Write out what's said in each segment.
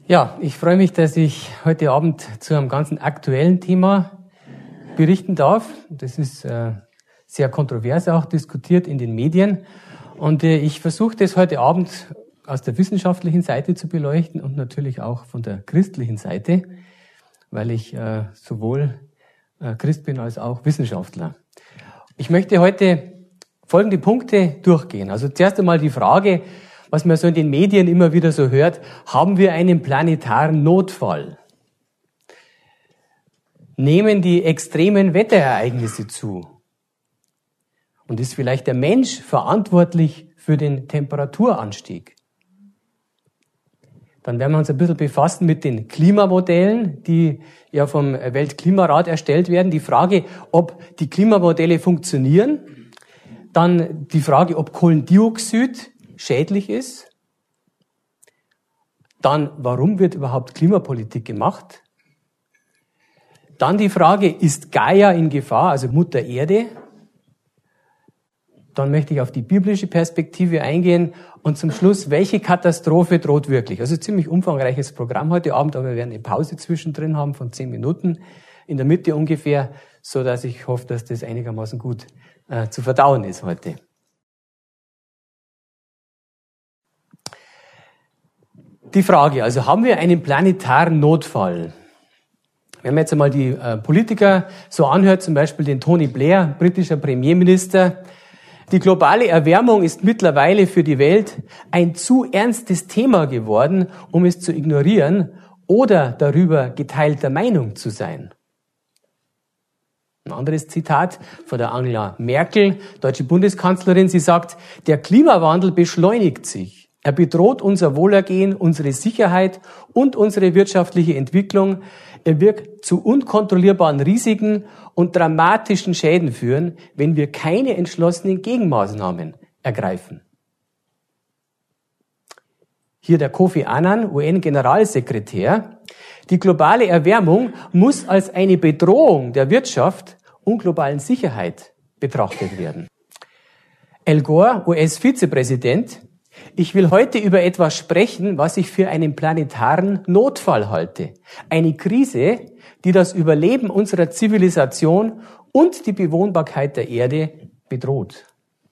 Ja, ich freue mich, dass ich heute Abend zu einem ganz aktuellen Thema berichten darf. Das ist sehr kontrovers auch diskutiert in den Medien. Und ich versuche das heute Abend aus der wissenschaftlichen Seite zu beleuchten und natürlich auch von der christlichen Seite, weil ich sowohl Christ bin als auch Wissenschaftler. Ich möchte heute folgende Punkte durchgehen. Also zuerst einmal die Frage, was man so in den Medien immer wieder so hört: Haben wir einen planetaren Notfall? Nehmen die extremen Wetterereignisse zu? Und ist vielleicht der Mensch verantwortlich für den Temperaturanstieg? Dann werden wir uns ein bisschen befassen mit den Klimamodellen, die ja vom Weltklimarat erstellt werden. Die Frage, ob die Klimamodelle funktionieren. Dann die Frage, ob Kohlendioxid schädlich ist. Dann, warum wird überhaupt Klimapolitik gemacht? Dann die Frage, ist Gaia in Gefahr, also Mutter Erde? Dann möchte ich auf die biblische Perspektive eingehen und zum Schluss, welche Katastrophe droht wirklich? Also ziemlich umfangreiches Programm heute Abend, aber wir werden eine Pause zwischendrin haben von 10 Minuten, in der Mitte ungefähr, so dass ich hoffe, dass das einigermaßen gut zu verdauen ist heute. Die Frage, also haben wir einen planetaren Notfall? Wenn man jetzt einmal die Politiker so anhört, zum Beispiel den Tony Blair, britischer Premierminister: Die globale Erwärmung ist mittlerweile für die Welt ein zu ernstes Thema geworden, um es zu ignorieren oder darüber geteilter Meinung zu sein. Ein anderes Zitat von der Angela Merkel, deutsche Bundeskanzlerin. Sie sagt: Der Klimawandel beschleunigt sich. Er bedroht unser Wohlergehen, unsere Sicherheit und unsere wirtschaftliche Entwicklung. Er wird zu unkontrollierbaren Risiken und dramatischen Schäden führen, wenn wir keine entschlossenen Gegenmaßnahmen ergreifen. Hier der Kofi Annan, UN-Generalsekretär: Die globale Erwärmung muss als eine Bedrohung der Wirtschaft und globalen Sicherheit betrachtet werden. Al Gore, US-Vizepräsident: Ich will heute über etwas sprechen, was ich für einen planetaren Notfall halte. Eine Krise, die das Überleben unserer Zivilisation und die Bewohnbarkeit der Erde bedroht.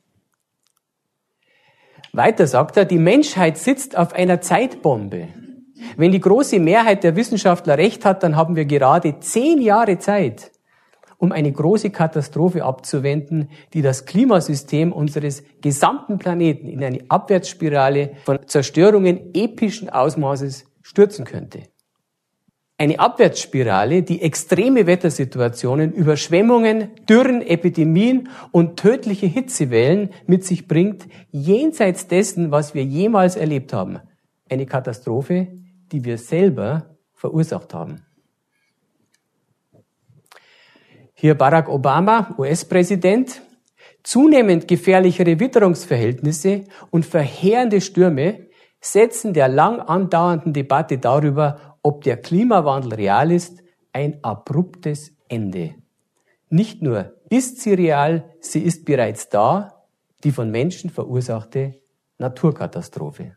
Weiter sagt er: Die Menschheit sitzt auf einer Zeitbombe. Wenn die große Mehrheit der Wissenschaftler recht hat, dann haben wir gerade 10 Jahre Zeit, um eine große Katastrophe abzuwenden, die das Klimasystem unseres gesamten Planeten in eine Abwärtsspirale von Zerstörungen epischen Ausmaßes stürzen könnte. Eine Abwärtsspirale, die extreme Wettersituationen, Überschwemmungen, Dürren, Epidemien und tödliche Hitzewellen mit sich bringt, jenseits dessen, was wir jemals erlebt haben. Eine Katastrophe, die wir selber verursacht haben. Hier Barack Obama, US-Präsident: Zunehmend gefährlichere Witterungsverhältnisse und verheerende Stürme setzen der lang andauernden Debatte darüber, ob der Klimawandel real ist, ein abruptes Ende. Nicht nur ist sie real, sie ist bereits da, die von Menschen verursachte Naturkatastrophe.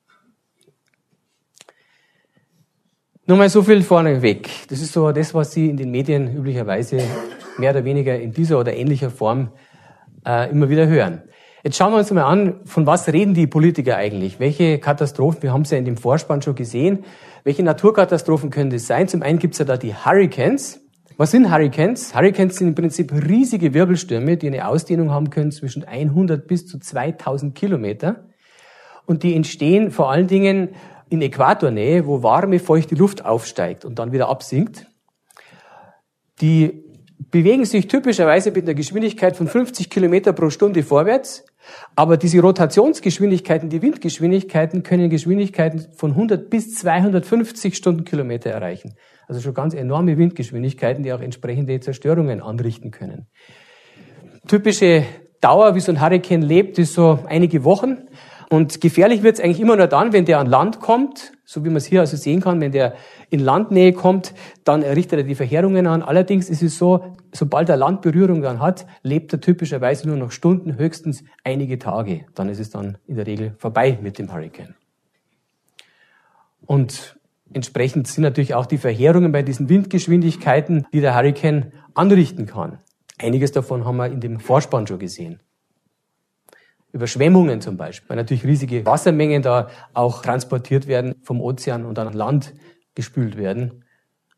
Nur mal so viel vorneweg. Das ist so das, was Sie in den Medien üblicherweise mehr oder weniger in dieser oder ähnlicher Form immer wieder hören. Jetzt schauen wir uns mal an, von was reden die Politiker eigentlich? Welche Katastrophen, wir haben es ja in dem Vorspann schon gesehen, welche Naturkatastrophen können das sein? Zum einen gibt es ja da die Hurricanes. Was sind Hurricanes? Hurricanes sind im Prinzip riesige Wirbelstürme, die eine Ausdehnung haben können zwischen 100 bis zu 2000 Kilometer. Und die entstehen vor allen Dingen in Äquatornähe, wo warme, feuchte Luft aufsteigt und dann wieder absinkt. Die bewegen sich typischerweise mit einer Geschwindigkeit von 50 Kilometer pro Stunde vorwärts, aber diese Rotationsgeschwindigkeiten, die Windgeschwindigkeiten, können Geschwindigkeiten von 100 bis 250 Stundenkilometer erreichen. Also schon ganz enorme Windgeschwindigkeiten, die auch entsprechende Zerstörungen anrichten können. Typische Dauer, wie so ein Hurrikan lebt, ist so einige Wochen. Und gefährlich wird es eigentlich immer nur dann, wenn der an Land kommt, so wie man es hier also sehen kann, wenn der in Landnähe kommt, dann richtet er die Verheerungen an. Allerdings ist es so, sobald er Landberührung dann hat, lebt er typischerweise nur noch Stunden, höchstens einige Tage. Dann ist es dann in der Regel vorbei mit dem Hurrikan. Und entsprechend sind natürlich auch die Verheerungen bei diesen Windgeschwindigkeiten, die der Hurrikan anrichten kann. Einiges davon haben wir in dem Vorspann schon gesehen. Überschwemmungen zum Beispiel, weil natürlich riesige Wassermengen da auch transportiert werden vom Ozean und dann an Land gespült werden.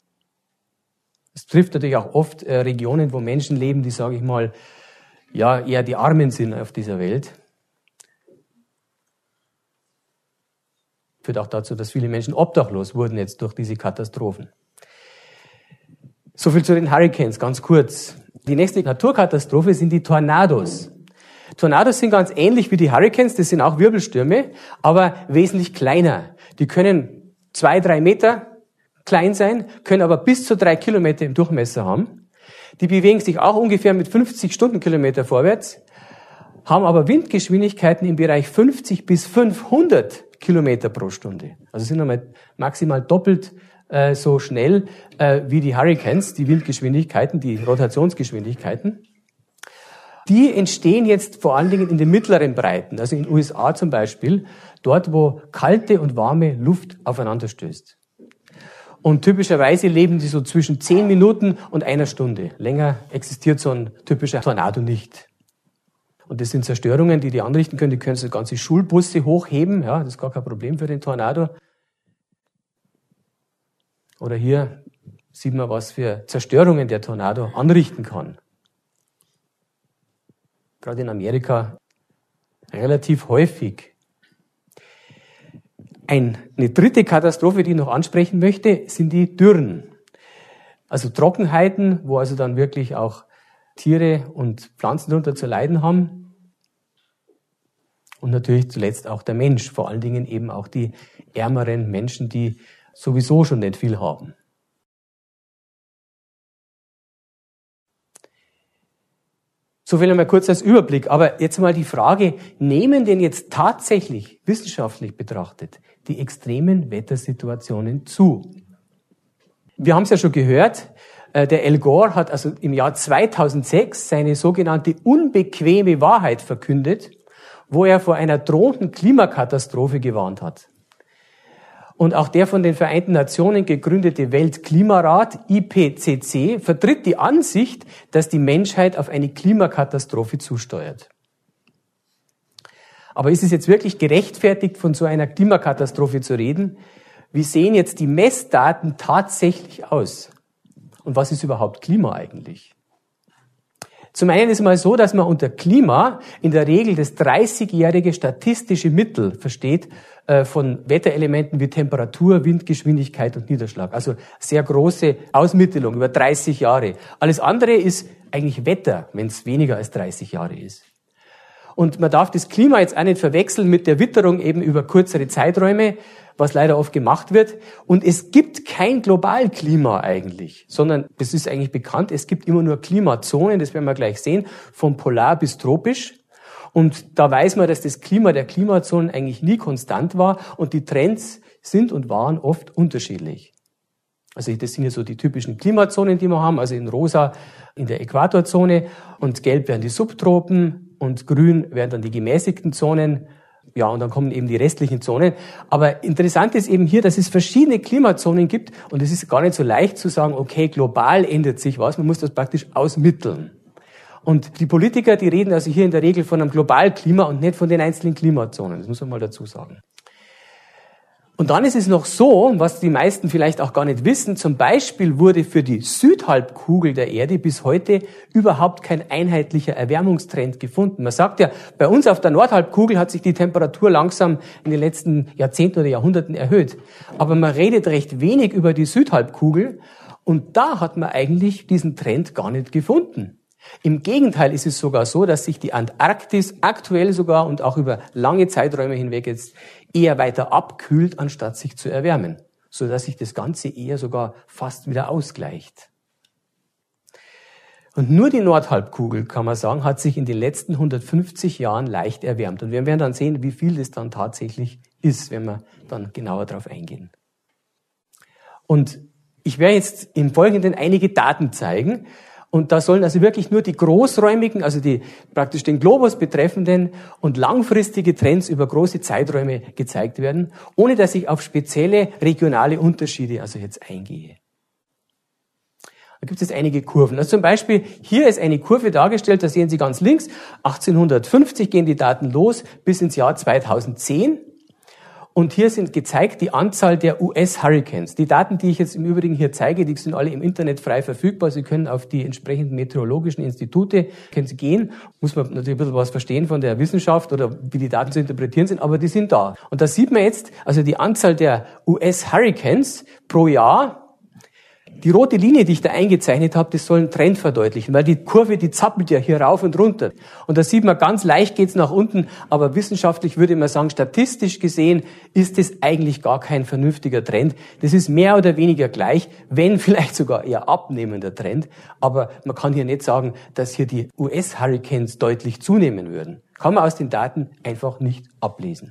Es trifft natürlich auch oft Regionen, wo Menschen leben, die, sage ich mal, ja eher die Armen sind auf dieser Welt. Führt auch dazu, dass viele Menschen obdachlos wurden jetzt durch diese Katastrophen. So viel zu den Hurrikans, ganz kurz. Die nächste Naturkatastrophe sind die Tornados. Tornados sind ganz ähnlich wie die Hurrikans, das sind auch Wirbelstürme, aber wesentlich kleiner. Die können 2-3 Meter klein sein, können aber bis zu 3 Kilometer im Durchmesser haben. Die bewegen sich auch ungefähr mit 50 Stundenkilometer vorwärts, haben aber Windgeschwindigkeiten im Bereich 50 bis 500 Kilometer pro Stunde. Also sind einmal maximal doppelt so schnell wie die Hurrikans, die Windgeschwindigkeiten, die Rotationsgeschwindigkeiten. Die entstehen jetzt vor allen Dingen in den mittleren Breiten, also in den USA zum Beispiel, dort, wo kalte und warme Luft aufeinander stößt. Und typischerweise leben die so zwischen 10 Minuten und 1 Stunde. Länger existiert so ein typischer Tornado nicht. Und das sind Zerstörungen, die anrichten können. Die können so ganze Schulbusse hochheben. Ja, das ist gar kein Problem für den Tornado. Oder hier sieht man, was für Zerstörungen der Tornado anrichten kann. Gerade in Amerika relativ häufig. Eine dritte Katastrophe, die ich noch ansprechen möchte, sind die Dürren. Also Trockenheiten, wo also dann wirklich auch Tiere und Pflanzen darunter zu leiden haben. Und natürlich zuletzt auch der Mensch, vor allen Dingen eben auch die ärmeren Menschen, die sowieso schon nicht viel haben. So viel einmal kurz als Überblick. Aber jetzt mal die Frage, nehmen denn jetzt tatsächlich, wissenschaftlich betrachtet, die extremen Wettersituationen zu? Wir haben es ja schon gehört, der Al Gore hat also im Jahr 2006 seine sogenannte unbequeme Wahrheit verkündet, wo er vor einer drohenden Klimakatastrophe gewarnt hat. Und auch der von den Vereinten Nationen gegründete Weltklimarat, IPCC, vertritt die Ansicht, dass die Menschheit auf eine Klimakatastrophe zusteuert. Aber ist es jetzt wirklich gerechtfertigt, von so einer Klimakatastrophe zu reden? Wie sehen jetzt die Messdaten tatsächlich aus? Und was ist überhaupt Klima eigentlich? Zum einen ist es mal so, dass man unter Klima in der Regel das 30-jährige statistische Mittel versteht von Wetterelementen wie Temperatur, Windgeschwindigkeit und Niederschlag. Also sehr große Ausmittelung über 30 Jahre. Alles andere ist eigentlich Wetter, wenn es weniger als 30 Jahre ist. Und man darf das Klima jetzt auch nicht verwechseln mit der Witterung eben über kürzere Zeiträume, was leider oft gemacht wird. Und es gibt kein Globalklima eigentlich, sondern das ist eigentlich bekannt, es gibt immer nur Klimazonen, das werden wir gleich sehen, von polar bis tropisch. Und da weiß man, dass das Klima der Klimazonen eigentlich nie konstant war und die Trends sind und waren oft unterschiedlich. Also das sind ja so die typischen Klimazonen, die wir haben, also in rosa in der Äquatorzone und gelb wären die Subtropen und grün wären dann die gemäßigten Zonen. Ja, und dann kommen eben die restlichen Zonen. Aber interessant ist eben hier, dass es verschiedene Klimazonen gibt und es ist gar nicht so leicht zu sagen, okay, global ändert sich was, man muss das praktisch ausmitteln. Und die Politiker, die reden also hier in der Regel von einem Globalklima und nicht von den einzelnen Klimazonen. Das muss man mal dazu sagen. Und dann ist es noch so, was die meisten vielleicht auch gar nicht wissen, zum Beispiel wurde für die Südhalbkugel der Erde bis heute überhaupt kein einheitlicher Erwärmungstrend gefunden. Man sagt ja, bei uns auf der Nordhalbkugel hat sich die Temperatur langsam in den letzten Jahrzehnten oder Jahrhunderten erhöht. Aber man redet recht wenig über die Südhalbkugel und da hat man eigentlich diesen Trend gar nicht gefunden. Im Gegenteil ist es sogar so, dass sich die Antarktis aktuell sogar und auch über lange Zeiträume hinweg jetzt eher weiter abkühlt, anstatt sich zu erwärmen, sodass sich das Ganze eher sogar fast wieder ausgleicht. Und nur die Nordhalbkugel, kann man sagen, hat sich in den letzten 150 Jahren leicht erwärmt. Und wir werden dann sehen, wie viel das dann tatsächlich ist, wenn wir dann genauer darauf eingehen. Und ich werde jetzt im Folgenden einige Daten zeigen. Und da sollen also wirklich nur die großräumigen, also die praktisch den Globus betreffenden und langfristige Trends über große Zeiträume gezeigt werden, ohne dass ich auf spezielle regionale Unterschiede also jetzt eingehe. Da gibt es einige Kurven. Also zum Beispiel, hier ist eine Kurve dargestellt, da sehen Sie ganz links, 1850 gehen die Daten los bis ins Jahr 2010. Und hier sind gezeigt die Anzahl der US-Hurricanes. Die Daten, die ich jetzt im Übrigen hier zeige, die sind alle im Internet frei verfügbar. Sie können auf die entsprechenden meteorologischen Institute können Sie gehen. Muss man natürlich ein bisschen was verstehen von der Wissenschaft oder wie die Daten zu interpretieren sind, aber die sind da. Und da sieht man jetzt, also die Anzahl der US-Hurricanes pro Jahr. Die rote Linie, die ich da eingezeichnet habe, das soll einen Trend verdeutlichen, weil die Kurve, die zappelt ja hier rauf und runter. Und da sieht man, ganz leicht geht's nach unten, aber wissenschaftlich würde man sagen, statistisch gesehen ist das eigentlich gar kein vernünftiger Trend. Das ist mehr oder weniger gleich, wenn vielleicht sogar eher abnehmender Trend. Aber man kann hier nicht sagen, dass hier die US-Hurricanes deutlich zunehmen würden. Kann man aus den Daten einfach nicht ablesen.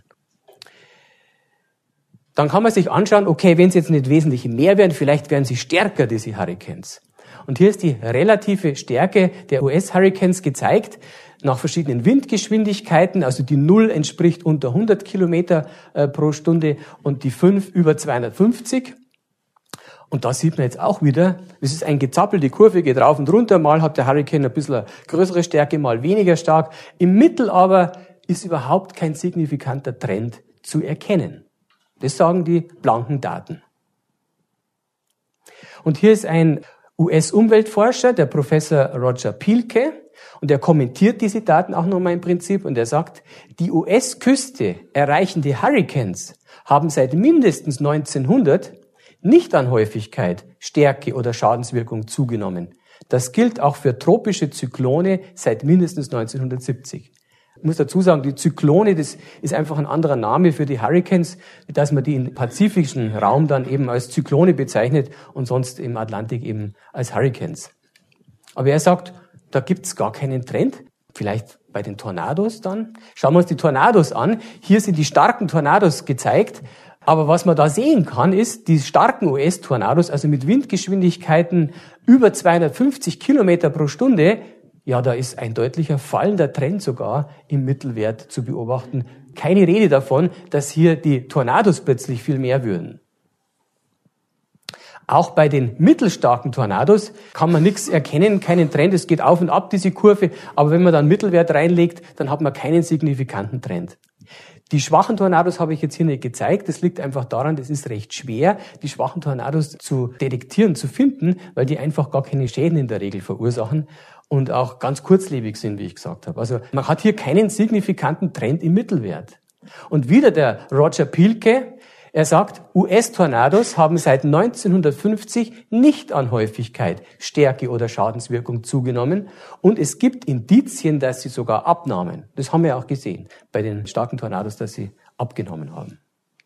Dann kann man sich anschauen, okay, wenn es jetzt nicht wesentlich mehr werden, vielleicht werden sie stärker, diese Hurricanes. Und hier ist die relative Stärke der US-Hurricanes gezeigt, nach verschiedenen Windgeschwindigkeiten, also die 0 entspricht unter 100 Kilometer pro Stunde und die 5 über 250. Und da sieht man jetzt auch wieder, es ist ein Gezappel, die Kurve geht rauf und runter, mal hat der Hurrikan ein bisschen größere Stärke, mal weniger stark. Im Mittel aber ist überhaupt kein signifikanter Trend zu erkennen. Das sagen die blanken Daten. Und hier ist ein US-Umweltforscher, der Professor Roger Pielke, und er kommentiert diese Daten auch nochmal im Prinzip, und er sagt, die US-Küste erreichende Hurricanes haben seit mindestens 1900 nicht an Häufigkeit, Stärke oder Schadenswirkung zugenommen. Das gilt auch für tropische Zyklone seit mindestens 1970. Ich muss dazu sagen, die Zyklone, das ist einfach ein anderer Name für die Hurricanes, dass man die im pazifischen Raum dann eben als Zyklone bezeichnet und sonst im Atlantik eben als Hurricanes. Aber er sagt, da gibt's gar keinen Trend. Vielleicht bei den Tornados dann. Schauen wir uns die Tornados an. Hier sind die starken Tornados gezeigt. Aber was man da sehen kann, ist, die starken US-Tornados, also mit Windgeschwindigkeiten über 250 Kilometer pro Stunde, ja, da ist ein deutlicher fallender Trend sogar im Mittelwert zu beobachten. Keine Rede davon, dass hier die Tornados plötzlich viel mehr würden. Auch bei den mittelstarken Tornados kann man nichts erkennen, keinen Trend. Es geht auf und ab, diese Kurve. Aber wenn man dann Mittelwert reinlegt, dann hat man keinen signifikanten Trend. Die schwachen Tornados habe ich jetzt hier nicht gezeigt. Das liegt einfach daran, das ist recht schwer, die schwachen Tornados zu detektieren, zu finden, weil die einfach gar keine Schäden in der Regel verursachen und auch ganz kurzlebig sind, wie ich gesagt habe. Also man hat hier keinen signifikanten Trend im Mittelwert. Und wieder der Roger Pielke, er sagt, US-Tornados haben seit 1950 nicht an Häufigkeit, Stärke oder Schadenswirkung zugenommen und es gibt Indizien, dass sie sogar abnahmen. Das haben wir auch gesehen bei den starken Tornados, dass sie abgenommen haben.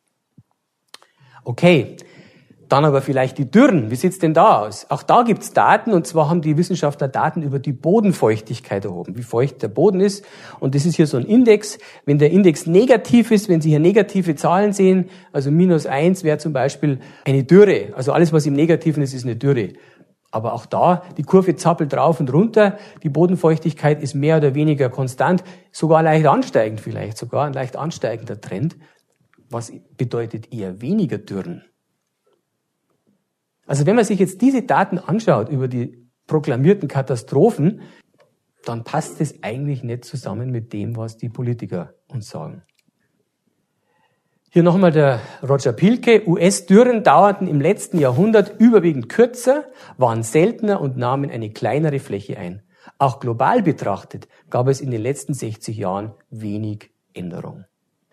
Okay, dann aber vielleicht die Dürren. Wie sieht's denn da aus? Auch da gibt's Daten, und zwar haben die Wissenschaftler Daten über die Bodenfeuchtigkeit erhoben, wie feucht der Boden ist. Und das ist hier so ein Index. Wenn der Index negativ ist, wenn Sie hier negative Zahlen sehen, also -1 wäre zum Beispiel eine Dürre. Also alles, was im Negativen ist, ist eine Dürre. Aber auch da, die Kurve zappelt rauf und runter. Die Bodenfeuchtigkeit ist mehr oder weniger konstant, sogar leicht ansteigend vielleicht, sogar ein leicht ansteigender Trend. Was bedeutet eher weniger Dürren? Also wenn man sich jetzt diese Daten anschaut über die proklamierten Katastrophen, dann passt es eigentlich nicht zusammen mit dem, was die Politiker uns sagen. Hier nochmal der Roger Pielke. US-Dürren dauerten im letzten Jahrhundert überwiegend kürzer, waren seltener und nahmen eine kleinere Fläche ein. Auch global betrachtet gab es in den letzten 60 Jahren wenig Änderung.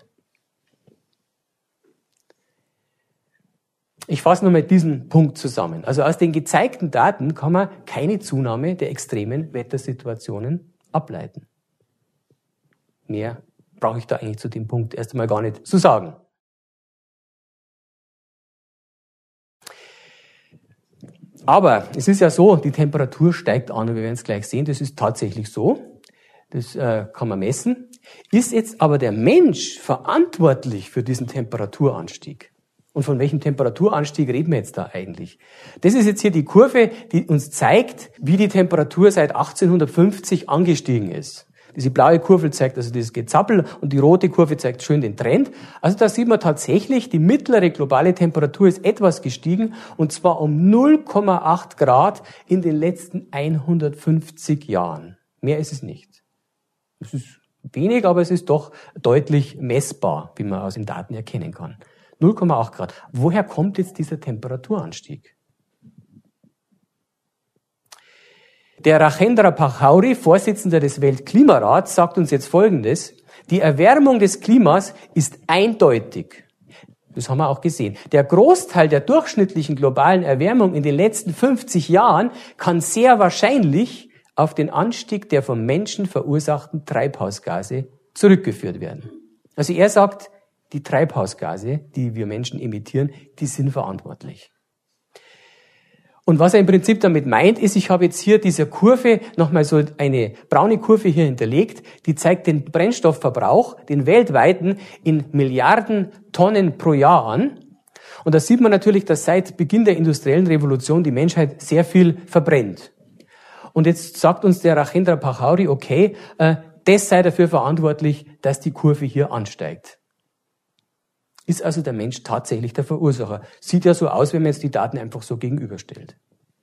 Ich fasse nochmal diesen Punkt zusammen. Also aus den gezeigten Daten kann man keine Zunahme der extremen Wettersituationen ableiten. Mehr brauche ich da eigentlich zu dem Punkt erst einmal gar nicht zu sagen. Aber es ist ja so, die Temperatur steigt an und wir werden es gleich sehen, das ist tatsächlich so. Das kann man messen. Ist jetzt aber der Mensch verantwortlich für diesen Temperaturanstieg? Und von welchem Temperaturanstieg reden wir jetzt da eigentlich? Das ist jetzt hier die Kurve, die uns zeigt, wie die Temperatur seit 1850 angestiegen ist. Diese blaue Kurve zeigt also dieses Gezappel und die rote Kurve zeigt schön den Trend. Also da sieht man tatsächlich, die mittlere globale Temperatur ist etwas gestiegen und zwar um 0,8 Grad in den letzten 150 Jahren. Mehr ist es nicht. Es ist wenig, aber es ist doch deutlich messbar, wie man aus den Daten erkennen kann. 0,8 Grad. Woher kommt jetzt dieser Temperaturanstieg? Der Rajendra Pachauri, Vorsitzender des Weltklimarats, sagt uns jetzt Folgendes. Die Erwärmung des Klimas ist eindeutig. Das haben wir auch gesehen. Der Großteil der durchschnittlichen globalen Erwärmung in den letzten 50 Jahren kann sehr wahrscheinlich auf den Anstieg der vom Menschen verursachten Treibhausgase zurückgeführt werden. Also er sagt, die Treibhausgase, die wir Menschen emittieren, die sind verantwortlich. Und was er im Prinzip damit meint, ist, ich habe jetzt hier dieser Kurve nochmal so eine braune Kurve hier hinterlegt, die zeigt den Brennstoffverbrauch, den weltweiten, in Milliarden Tonnen pro Jahr an. Und da sieht man natürlich, dass seit Beginn der industriellen Revolution die Menschheit sehr viel verbrennt. Und jetzt sagt uns der Rajendra Pachauri, okay, das sei dafür verantwortlich, dass die Kurve hier ansteigt. Ist also der Mensch tatsächlich der Verursacher? Sieht ja so aus, wenn man jetzt die Daten einfach so gegenüberstellt.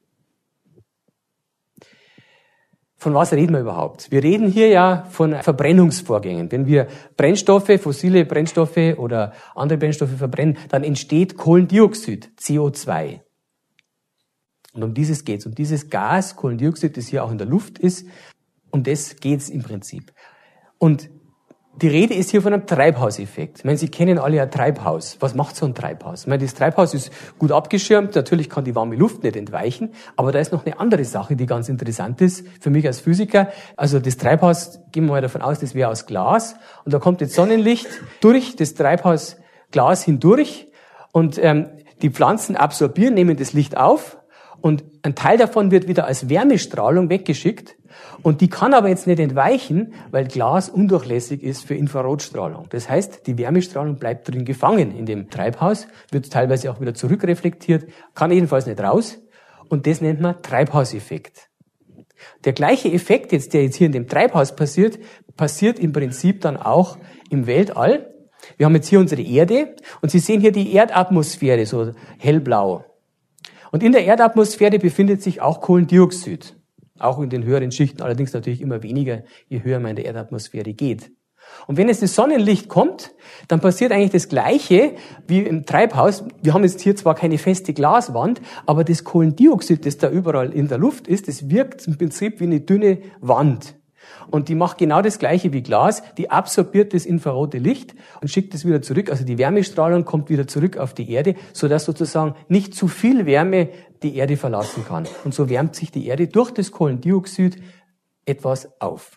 Von was reden wir überhaupt? Wir reden hier ja von Verbrennungsvorgängen. Wenn wir Brennstoffe, fossile Brennstoffe oder andere Brennstoffe verbrennen, dann entsteht Kohlendioxid, CO2. Und um dieses geht's. Um dieses Gas, Kohlendioxid, das hier auch in der Luft ist, um das geht's im Prinzip. Und die Rede ist hier von einem Treibhauseffekt. Ich meine, Sie kennen alle ein Treibhaus. Was macht so ein Treibhaus? Ich meine, das Treibhaus ist gut abgeschirmt. Natürlich kann die warme Luft nicht entweichen. Aber da ist noch eine andere Sache, die ganz interessant ist für mich als Physiker. Also das Treibhaus, gehen wir mal davon aus, das wäre aus Glas. Und da kommt jetzt Sonnenlicht durch das Treibhausglas hindurch. Und die Pflanzen absorbieren, nehmen das Licht auf. Und ein Teil davon wird wieder als Wärmestrahlung weggeschickt. Und die kann aber jetzt nicht entweichen, weil Glas undurchlässig ist für Infrarotstrahlung. Das heißt, die Wärmestrahlung bleibt drin gefangen in dem Treibhaus, wird teilweise auch wieder zurückreflektiert, kann jedenfalls nicht raus. Und das nennt man Treibhauseffekt. Der gleiche Effekt, der jetzt hier in dem Treibhaus passiert im Prinzip dann auch im Weltall. Wir haben jetzt hier unsere Erde und Sie sehen hier die Erdatmosphäre, so hellblau. Und in der Erdatmosphäre befindet sich auch Kohlendioxid. Auch in den höheren Schichten, allerdings natürlich immer weniger, je höher man in der Erdatmosphäre geht. Und wenn jetzt das Sonnenlicht kommt, dann passiert eigentlich das Gleiche wie im Treibhaus. Wir haben jetzt hier zwar keine feste Glaswand, aber das Kohlendioxid, das da überall in der Luft ist, das wirkt im Prinzip wie eine dünne Wand. Und die macht genau das Gleiche wie Glas. Die absorbiert das infrarote Licht und schickt es wieder zurück. Also die Wärmestrahlung kommt wieder zurück auf die Erde, sodass sozusagen nicht zu viel Wärme die Erde verlassen kann. Und so wärmt sich die Erde durch das Kohlendioxid etwas auf.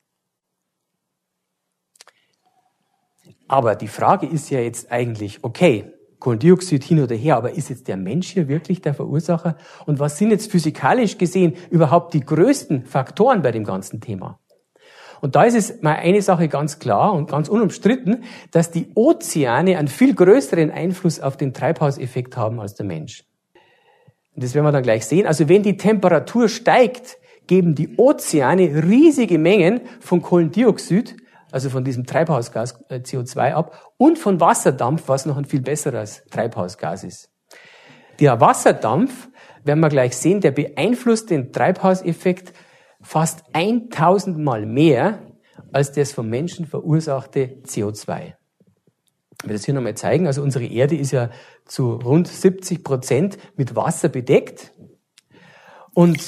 Aber die Frage ist ja jetzt eigentlich, okay, Kohlendioxid hin oder her, aber ist jetzt der Mensch hier wirklich der Verursacher? Und was sind jetzt physikalisch gesehen überhaupt die größten Faktoren bei dem ganzen Thema? Und da ist es mal eine Sache ganz klar und ganz unumstritten, dass die Ozeane einen viel größeren Einfluss auf den Treibhauseffekt haben als der Mensch. Und das werden wir dann gleich sehen. Also wenn die Temperatur steigt, geben die Ozeane riesige Mengen von Kohlendioxid, also von diesem Treibhausgas CO2 ab und von Wasserdampf, was noch ein viel besseres Treibhausgas ist. Der Wasserdampf, werden wir gleich sehen, der beeinflusst den Treibhauseffekt fast 1000 Mal mehr als das vom Menschen verursachte CO2. Ich will das hier nochmal zeigen. Also unsere Erde ist ja zu rund 70% mit Wasser bedeckt. Und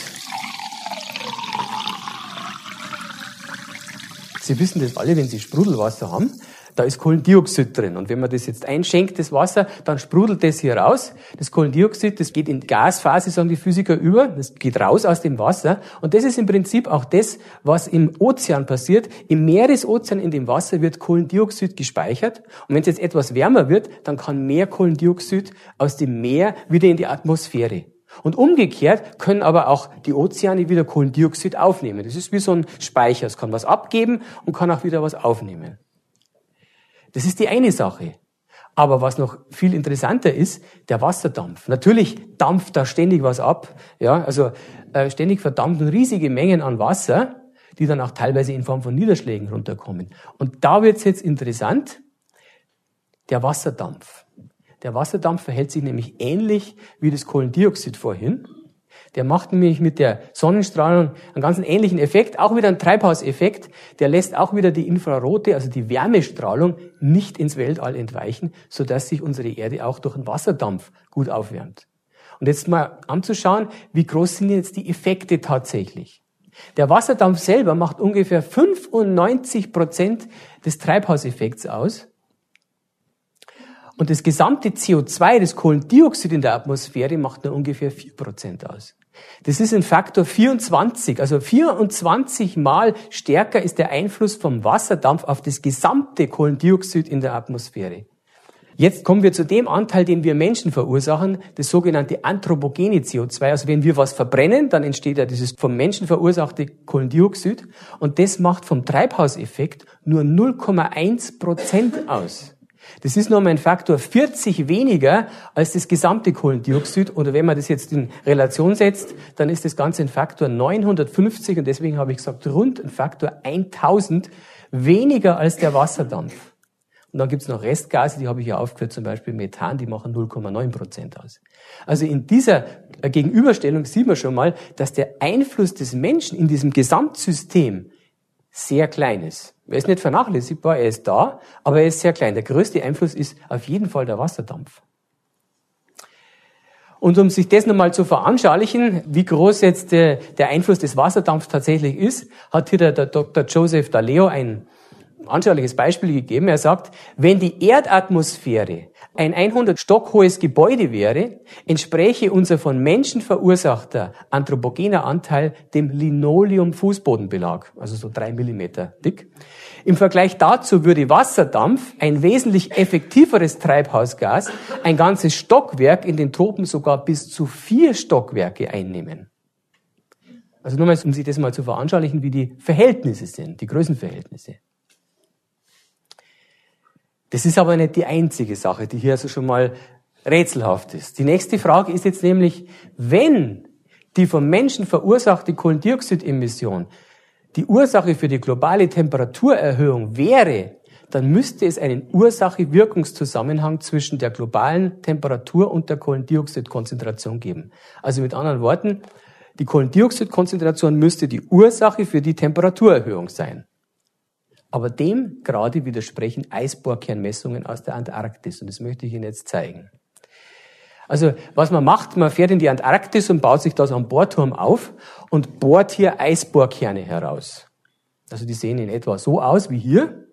Sie wissen das alle, wenn Sie Sprudelwasser haben, da ist Kohlendioxid drin. Und wenn man das jetzt einschenkt, das Wasser, dann sprudelt das hier raus. Das Kohlendioxid, das geht in Gasphase, sagen die Physiker, über. Das geht raus aus dem Wasser. Und das ist im Prinzip auch das, was im Ozean passiert. Im Meeresozean, in dem Wasser, wird Kohlendioxid gespeichert. Und wenn es jetzt etwas wärmer wird, dann kann mehr Kohlendioxid aus dem Meer wieder in die Atmosphäre. Und umgekehrt können aber auch die Ozeane wieder Kohlendioxid aufnehmen. Das ist wie so ein Speicher. Es kann was abgeben und kann auch wieder was aufnehmen. Das ist die eine Sache. Aber was noch viel interessanter ist, der Wasserdampf. Natürlich dampft da ständig was ab. Ja, also ständig verdampfen riesige Mengen an Wasser, die dann auch teilweise in Form von Niederschlägen runterkommen. Und da wird's jetzt interessant, der Wasserdampf. Der Wasserdampf verhält sich nämlich ähnlich wie das Kohlendioxid vorhin. Der macht nämlich mit der Sonnenstrahlung einen ganz ähnlichen Effekt, auch wieder einen Treibhauseffekt. Der lässt auch wieder die Infrarote, also die Wärmestrahlung, nicht ins Weltall entweichen, sodass sich unsere Erde auch durch den Wasserdampf gut aufwärmt. Und jetzt mal anzuschauen, wie groß sind jetzt die Effekte tatsächlich. Der Wasserdampf selber macht ungefähr 95% des Treibhauseffekts aus. Und das gesamte CO2, das Kohlendioxid in der Atmosphäre, macht nur ungefähr 4% aus. Das ist ein Faktor 24, also 24 Mal stärker ist der Einfluss vom Wasserdampf auf das gesamte Kohlendioxid in der Atmosphäre. Jetzt kommen wir zu dem Anteil, den wir Menschen verursachen, das sogenannte anthropogene CO2. Also wenn wir was verbrennen, dann entsteht ja dieses vom Menschen verursachte Kohlendioxid und das macht vom Treibhauseffekt nur 0,1% aus. Das ist nochmal ein Faktor 40 weniger als das gesamte Kohlendioxid. Oder wenn man das jetzt in Relation setzt, dann ist das Ganze ein Faktor 950 und deswegen habe ich gesagt, rund ein Faktor 1000 weniger als der Wasserdampf. Und dann gibt's noch Restgase, die habe ich ja aufgeführt, zum Beispiel Methan, die machen 0,9% aus. Also in dieser Gegenüberstellung sieht man schon mal, dass der Einfluss des Menschen in diesem Gesamtsystem sehr klein ist. Er ist nicht vernachlässigbar, er ist da, aber er ist sehr klein. Der größte Einfluss ist auf jeden Fall der Wasserdampf. Und um sich das nochmal zu veranschaulichen, wie groß jetzt der Einfluss des Wasserdampfs tatsächlich ist, hat hier der Dr. Joseph D'Aleo ein anschauliches Beispiel gegeben. Er sagt, wenn die Erdatmosphäre ein 100 Stock hohes Gebäude wäre, entspräche unser von Menschen verursachter anthropogener Anteil dem Linoleum-Fußbodenbelag, also so 3 Millimeter dick. Im Vergleich dazu würde Wasserdampf, ein wesentlich effektiveres Treibhausgas, ein ganzes Stockwerk in den Tropen sogar bis zu 4 Stockwerke einnehmen. Also nur mal, um sich das mal zu veranschaulichen, wie die Verhältnisse sind, die Größenverhältnisse. Das ist aber nicht die einzige Sache, die hier also schon mal rätselhaft ist. Die nächste Frage ist jetzt nämlich, wenn die vom Menschen verursachte Kohlendioxidemission die Ursache für die globale Temperaturerhöhung wäre, dann müsste es einen Ursache-Wirkungszusammenhang zwischen der globalen Temperatur und der Kohlendioxidkonzentration geben. Also mit anderen Worten, die Kohlendioxidkonzentration müsste die Ursache für die Temperaturerhöhung sein. Aber dem gerade widersprechen Eisbohrkernmessungen aus der Antarktis. Und das möchte ich Ihnen jetzt zeigen. Also, was man macht, man fährt in die Antarktis und baut sich da so einen Bohrturm auf und bohrt hier Eisbohrkerne heraus. Also, die sehen in etwa so aus wie hier.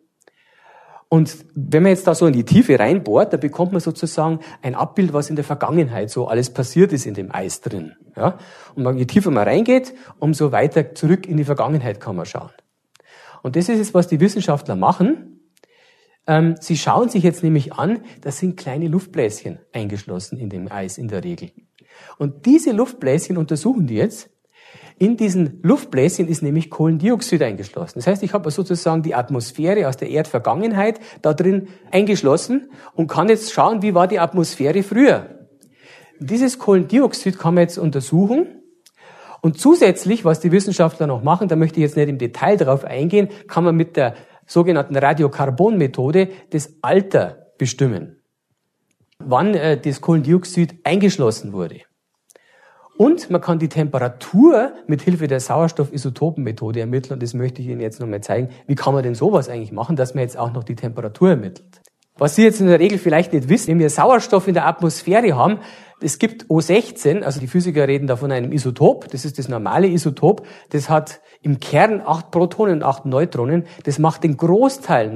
Und wenn man jetzt da so in die Tiefe reinbohrt, dann bekommt man sozusagen ein Abbild, was in der Vergangenheit so alles passiert ist in dem Eis drin. Ja? Und je tiefer man reingeht, umso weiter zurück in die Vergangenheit kann man schauen. Und das ist jetzt, was die Wissenschaftler machen. Sie schauen sich jetzt nämlich an, da sind kleine Luftbläschen eingeschlossen in dem Eis in der Regel. Und diese Luftbläschen untersuchen die jetzt. In diesen Luftbläschen ist nämlich Kohlendioxid eingeschlossen. Das heißt, ich habe sozusagen die Atmosphäre aus der Erdvergangenheit da drin eingeschlossen und kann jetzt schauen, wie war die Atmosphäre früher. Dieses Kohlendioxid kann man jetzt untersuchen. Und zusätzlich, was die Wissenschaftler noch machen, da möchte ich jetzt nicht im Detail darauf eingehen, kann man mit der sogenannten Radiokarbonmethode das Alter bestimmen, wann das Kohlendioxid eingeschlossen wurde. Und man kann die Temperatur mit Hilfe der Sauerstoffisotopenmethode ermitteln. Und das möchte ich Ihnen jetzt nochmal zeigen. Wie kann man denn sowas eigentlich machen, dass man jetzt auch noch die Temperatur ermittelt? Was Sie jetzt in der Regel vielleicht nicht wissen, wenn wir Sauerstoff in der Atmosphäre haben, es gibt O16, also die Physiker reden da von einem Isotop, das ist das normale Isotop, das hat im Kern 8 Protonen und 8 Neutronen, das macht den Großteil,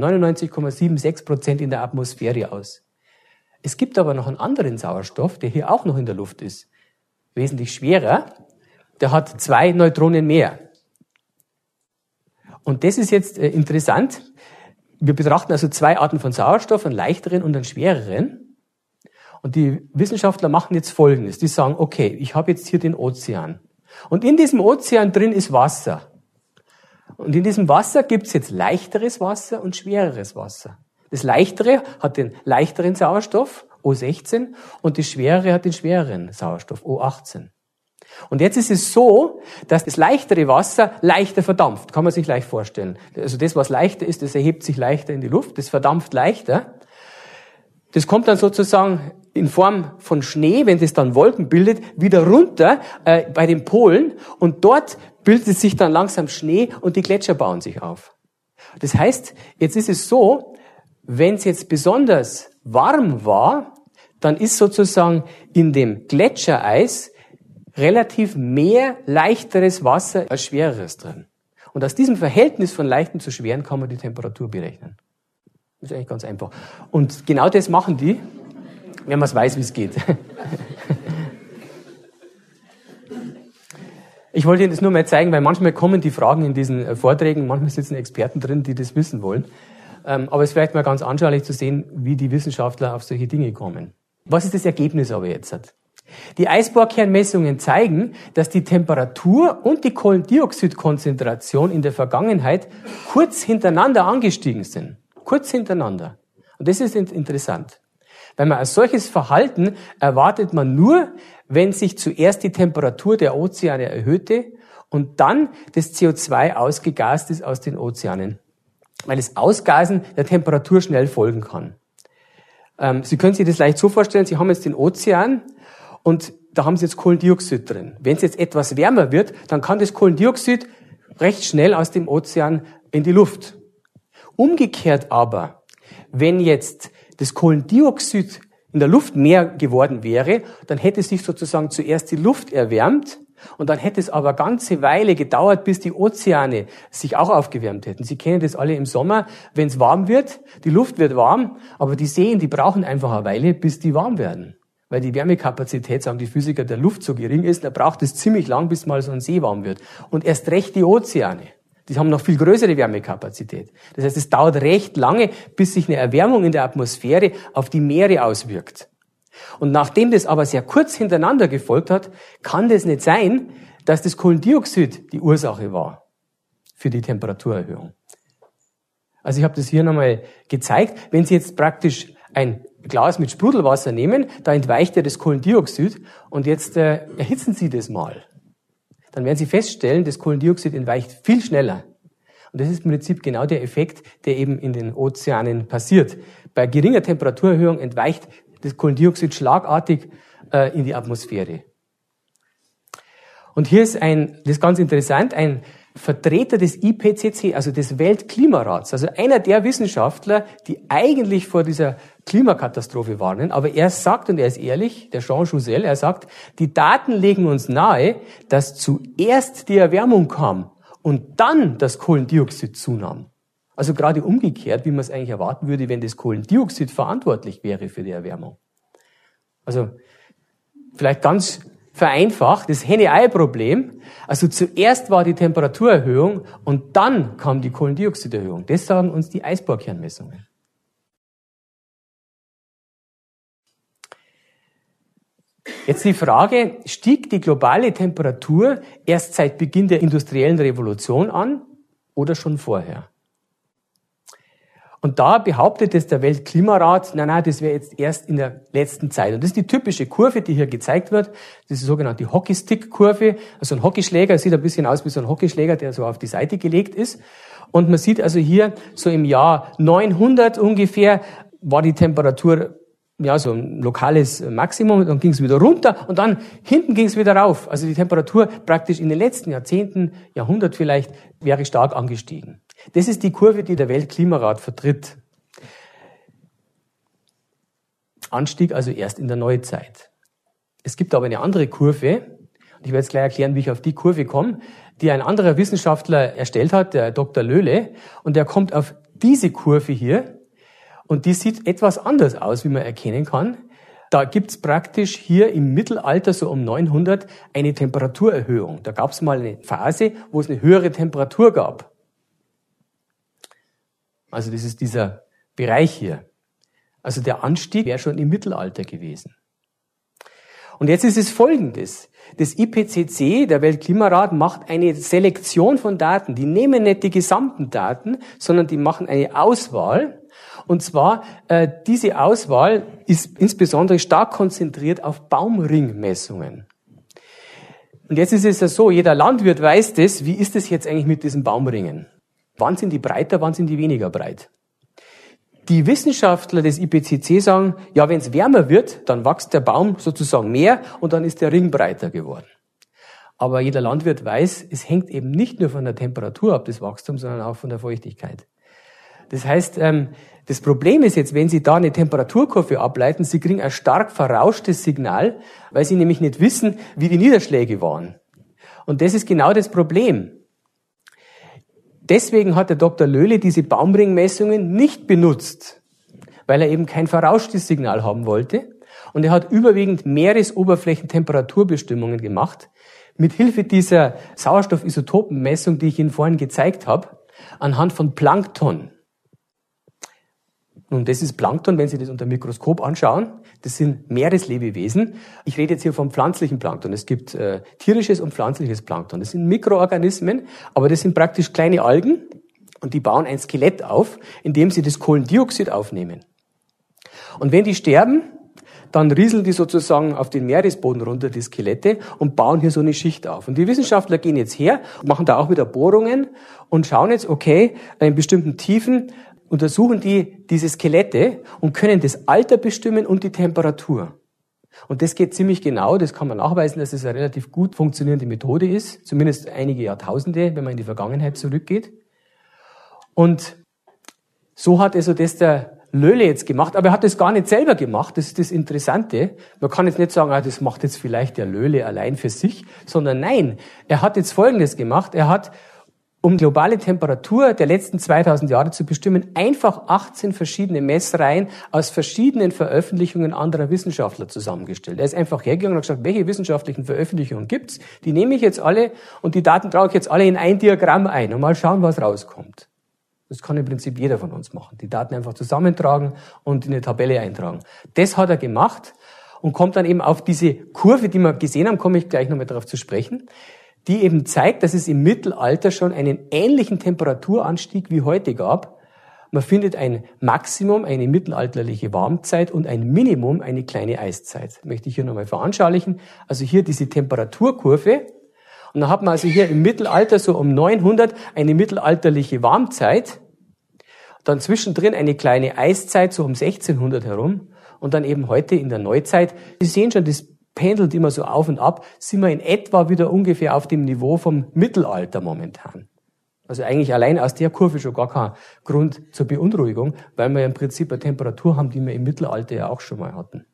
99,76% in der Atmosphäre aus. Es gibt aber noch einen anderen Sauerstoff, der hier auch noch in der Luft ist, wesentlich schwerer, der hat 2 Neutronen mehr. Und das ist jetzt interessant. Wir betrachten also 2 Arten von Sauerstoff, einen leichteren und einen schwereren. Und die Wissenschaftler machen jetzt Folgendes. Die sagen, okay, ich habe jetzt hier den Ozean. Und in diesem Ozean drin ist Wasser. Und in diesem Wasser gibt es jetzt leichteres Wasser und schwereres Wasser. Das Leichtere hat den leichteren Sauerstoff, O16, und das Schwerere hat den schwereren Sauerstoff, O18. Und jetzt ist es so, dass das leichtere Wasser leichter verdampft. Kann man sich leicht vorstellen. Also das, was leichter ist, das erhebt sich leichter in die Luft, das verdampft leichter. Das kommt dann sozusagen in Form von Schnee, wenn das dann Wolken bildet, wieder runter bei den Polen. Und dort bildet sich dann langsam Schnee und die Gletscher bauen sich auf. Das heißt, jetzt ist es so, wenn es jetzt besonders warm war, dann ist sozusagen in dem Gletschereis relativ mehr leichteres Wasser als schwereres drin. Und aus diesem Verhältnis von leichten zu schweren kann man die Temperatur berechnen. Das ist eigentlich ganz einfach. Und genau das machen die, wenn man es weiß, wie es geht. Ich wollte Ihnen das nur mal zeigen, weil manchmal kommen die Fragen in diesen Vorträgen, manchmal sitzen Experten drin, die das wissen wollen. Aber es ist vielleicht mal ganz anschaulich zu sehen, wie die Wissenschaftler auf solche Dinge kommen. Was ist das Ergebnis aber jetzt? Die Eisbohrkernmessungen zeigen, dass die Temperatur und die Kohlendioxidkonzentration in der Vergangenheit kurz hintereinander angestiegen sind. Kurz hintereinander. Und das ist interessant. Weil man ein solches Verhalten erwartet man nur, wenn sich zuerst die Temperatur der Ozeane erhöhte und dann das CO2 ausgegast ist aus den Ozeanen. Weil das Ausgasen der Temperatur schnell folgen kann. Sie können sich das leicht so vorstellen, Sie haben jetzt den Ozean und da haben Sie jetzt Kohlendioxid drin. Wenn es jetzt etwas wärmer wird, dann kann das Kohlendioxid recht schnell aus dem Ozean in die Luft. Umgekehrt aber, wenn jetzt das Kohlendioxid in der Luft mehr geworden wäre, dann hätte sich sozusagen zuerst die Luft erwärmt und dann hätte es aber eine ganze Weile gedauert, bis die Ozeane sich auch aufgewärmt hätten. Sie kennen das alle im Sommer, wenn es warm wird, die Luft wird warm, aber die Seen, die brauchen einfach eine Weile, bis die warm werden. Weil die Wärmekapazität, sagen die Physiker, der Luft so gering ist, da braucht es ziemlich lang, bis mal so ein See warm wird. Und erst recht die Ozeane. Die haben noch viel größere Wärmekapazität. Das heißt, es dauert recht lange, bis sich eine Erwärmung in der Atmosphäre auf die Meere auswirkt. Und nachdem das aber sehr kurz hintereinander gefolgt hat, kann das nicht sein, dass das Kohlendioxid die Ursache war für die Temperaturerhöhung. Also ich habe das hier nochmal gezeigt. Wenn Sie jetzt praktisch ein Glas mit Sprudelwasser nehmen, da entweicht ja das Kohlendioxid und jetzt erhitzen Sie das mal. Dann werden Sie feststellen, das Kohlendioxid entweicht viel schneller. Und das ist im Prinzip genau der Effekt, der eben in den Ozeanen passiert. Bei geringer Temperaturerhöhung entweicht das Kohlendioxid schlagartig in die Atmosphäre. Und hier ist das ist ganz interessant, ein Vertreter des IPCC, also des Weltklimarats, also einer der Wissenschaftler, die eigentlich vor dieser Klimakatastrophe warnen, aber er sagt, und er ist ehrlich, der Jean Jouzel, er sagt, die Daten legen uns nahe, dass zuerst die Erwärmung kam und dann das Kohlendioxid zunahm. Also gerade umgekehrt, wie man es eigentlich erwarten würde, wenn das Kohlendioxid verantwortlich wäre für die Erwärmung. Also vielleicht ganz vereinfacht, das Henne-Ei-Problem. Also zuerst war die Temperaturerhöhung und dann kam die Kohlendioxiderhöhung. Das sagen uns die Eisbohrkernmessungen. Jetzt die Frage, stieg die globale Temperatur erst seit Beginn der industriellen Revolution an oder schon vorher? Und da behauptet es der Weltklimarat, nein, das wäre jetzt erst in der letzten Zeit. Und das ist die typische Kurve, die hier gezeigt wird. Das ist die sogenannte Hockeystick-Kurve. Also ein Hockeyschläger, sieht ein bisschen aus wie so ein Hockeyschläger, der so auf die Seite gelegt ist. Und man sieht also hier, so im Jahr 900 ungefähr, war die Temperatur ja so ein lokales Maximum, dann ging es wieder runter und dann hinten ging es wieder rauf. Also die Temperatur praktisch in den letzten Jahrzehnten, Jahrhundert vielleicht, wäre stark angestiegen. Das ist die Kurve, die der Weltklimarat vertritt. Anstieg also erst in der Neuzeit. Es gibt aber eine andere Kurve, und ich werde jetzt gleich erklären, wie ich auf die Kurve komme, die ein anderer Wissenschaftler erstellt hat, der Dr. Löhle, und der kommt auf diese Kurve hier, und die sieht etwas anders aus, wie man erkennen kann. Da gibt's praktisch hier im Mittelalter, so um 900, eine Temperaturerhöhung. Da gab's mal eine Phase, wo es eine höhere Temperatur gab. Also das ist dieser Bereich hier. Also der Anstieg wäre schon im Mittelalter gewesen. Und jetzt ist es Folgendes. Das IPCC, der Weltklimarat, macht eine Selektion von Daten. Die nehmen nicht die gesamten Daten, sondern die machen eine Auswahl. Und zwar, diese Auswahl ist insbesondere stark konzentriert auf Baumringmessungen. Und jetzt ist es ja so, jeder Landwirt weiß das, wie ist es jetzt eigentlich mit diesen Baumringen? Wann sind die breiter, wann sind die weniger breit? Die Wissenschaftler des IPCC sagen, ja, wenn es wärmer wird, dann wächst der Baum sozusagen mehr und dann ist der Ring breiter geworden. Aber jeder Landwirt weiß, es hängt eben nicht nur von der Temperatur ab, das Wachstum, sondern auch von der Feuchtigkeit. Das heißt, das Problem ist jetzt, wenn Sie da eine Temperaturkurve ableiten, Sie kriegen ein stark verrauschtes Signal, weil Sie nämlich nicht wissen, wie die Niederschläge waren. Und das ist genau das Problem. Deswegen hat der Dr. Löhle diese Baumringmessungen nicht benutzt, weil er eben kein verrauschtes Signal haben wollte. Und er hat überwiegend Meeresoberflächentemperaturbestimmungen gemacht, mit Hilfe dieser Sauerstoffisotopenmessung, die ich Ihnen vorhin gezeigt habe, anhand von Plankton. Nun, das ist Plankton, wenn Sie das unter dem Mikroskop anschauen. Das sind Meereslebewesen. Ich rede jetzt hier vom pflanzlichen Plankton. Es gibt tierisches und pflanzliches Plankton. Das sind Mikroorganismen, aber das sind praktisch kleine Algen und die bauen ein Skelett auf, indem sie das Kohlendioxid aufnehmen. Und wenn die sterben, dann rieseln die sozusagen auf den Meeresboden runter, die Skelette, und bauen hier so eine Schicht auf. Und die Wissenschaftler gehen jetzt her, machen da auch wieder Bohrungen und schauen jetzt, okay, in bestimmten Tiefen untersuchen die diese Skelette und können das Alter bestimmen und die Temperatur. Und das geht ziemlich genau, das kann man nachweisen, dass es eine relativ gut funktionierende Methode ist, zumindest einige Jahrtausende, wenn man in die Vergangenheit zurückgeht. Und so hat also das der Löhle jetzt gemacht, aber er hat das gar nicht selber gemacht, das ist das Interessante. Man kann jetzt nicht sagen, das macht jetzt vielleicht der Löhle allein für sich, sondern nein, er hat jetzt Folgendes gemacht, er hat, um globale Temperatur der letzten 2000 Jahre zu bestimmen, einfach 18 verschiedene Messreihen aus verschiedenen Veröffentlichungen anderer Wissenschaftler zusammengestellt. Er ist einfach hergegangen und hat gesagt, welche wissenschaftlichen Veröffentlichungen gibt's? Die nehme ich jetzt alle und die Daten trage ich jetzt alle in ein Diagramm ein und mal schauen, was rauskommt. Das kann im Prinzip jeder von uns machen. Die Daten einfach zusammentragen und in eine Tabelle eintragen. Das hat er gemacht und kommt dann eben auf diese Kurve, die wir gesehen haben, komme ich gleich nochmal darauf zu sprechen, die eben zeigt, dass es im Mittelalter schon einen ähnlichen Temperaturanstieg wie heute gab. Man findet ein Maximum, eine mittelalterliche Warmzeit und ein Minimum, eine kleine Eiszeit. Das möchte ich hier nochmal veranschaulichen. Also hier diese Temperaturkurve. Und dann hat man also hier im Mittelalter so um 900 eine mittelalterliche Warmzeit. Dann zwischendrin eine kleine Eiszeit so um 1600 herum. Und dann eben heute in der Neuzeit. Sie sehen schon, das pendelt immer so auf und ab, sind wir in etwa wieder ungefähr auf dem Niveau vom Mittelalter momentan. Also eigentlich allein aus der Kurve schon gar kein Grund zur Beunruhigung, weil wir ja im Prinzip eine Temperatur haben, die wir im Mittelalter ja auch schon mal hatten.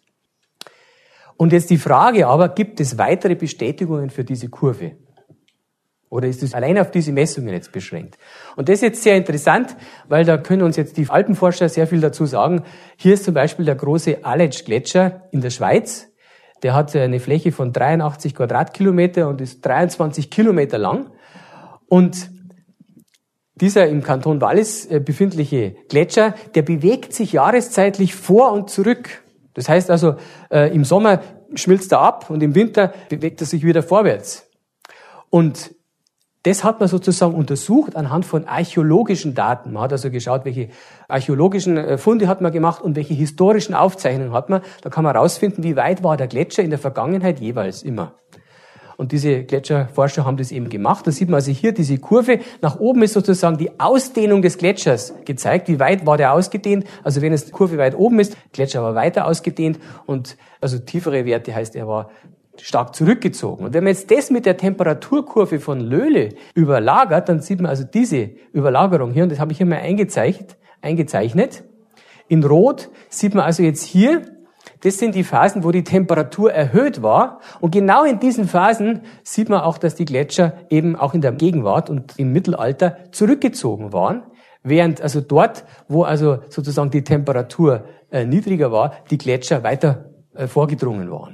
Und jetzt die Frage aber, gibt es weitere Bestätigungen für diese Kurve? Oder ist es allein auf diese Messungen jetzt beschränkt? Und das ist jetzt sehr interessant, weil da können uns jetzt die Alpenforscher sehr viel dazu sagen. Hier ist zum Beispiel der große Aletsch-Gletscher in der Schweiz. Der hat eine Fläche von 83 Quadratkilometer und ist 23 Kilometer lang. Und dieser im Kanton Wallis befindliche Gletscher, der bewegt sich jahreszeitlich vor und zurück. Das heißt also, im Sommer schmilzt er ab und im Winter bewegt er sich wieder vorwärts. Und das hat man sozusagen untersucht anhand von archäologischen Daten. Man hat also geschaut, welche archäologischen Funde hat man gemacht und welche historischen Aufzeichnungen hat man. Da kann man herausfinden, wie weit war der Gletscher in der Vergangenheit jeweils immer. Und diese Gletscherforscher haben das eben gemacht. Da sieht man also hier diese Kurve. Nach oben ist sozusagen die Ausdehnung des Gletschers gezeigt. Wie weit war der ausgedehnt? Also wenn es die Kurve weit oben ist, Gletscher war weiter ausgedehnt und also tiefere Werte heißt, er war stark zurückgezogen. Und wenn man jetzt das mit der Temperaturkurve von Löhle überlagert, dann sieht man also diese Überlagerung hier, und das habe ich hier mal eingezeichnet. In Rot sieht man also jetzt hier, das sind die Phasen, wo die Temperatur erhöht war. Und genau in diesen Phasen sieht man auch, dass die Gletscher eben auch in der Gegenwart und im Mittelalter zurückgezogen waren. Während also dort, wo also sozusagen die Temperatur niedriger war, die Gletscher weiter vorgedrungen waren.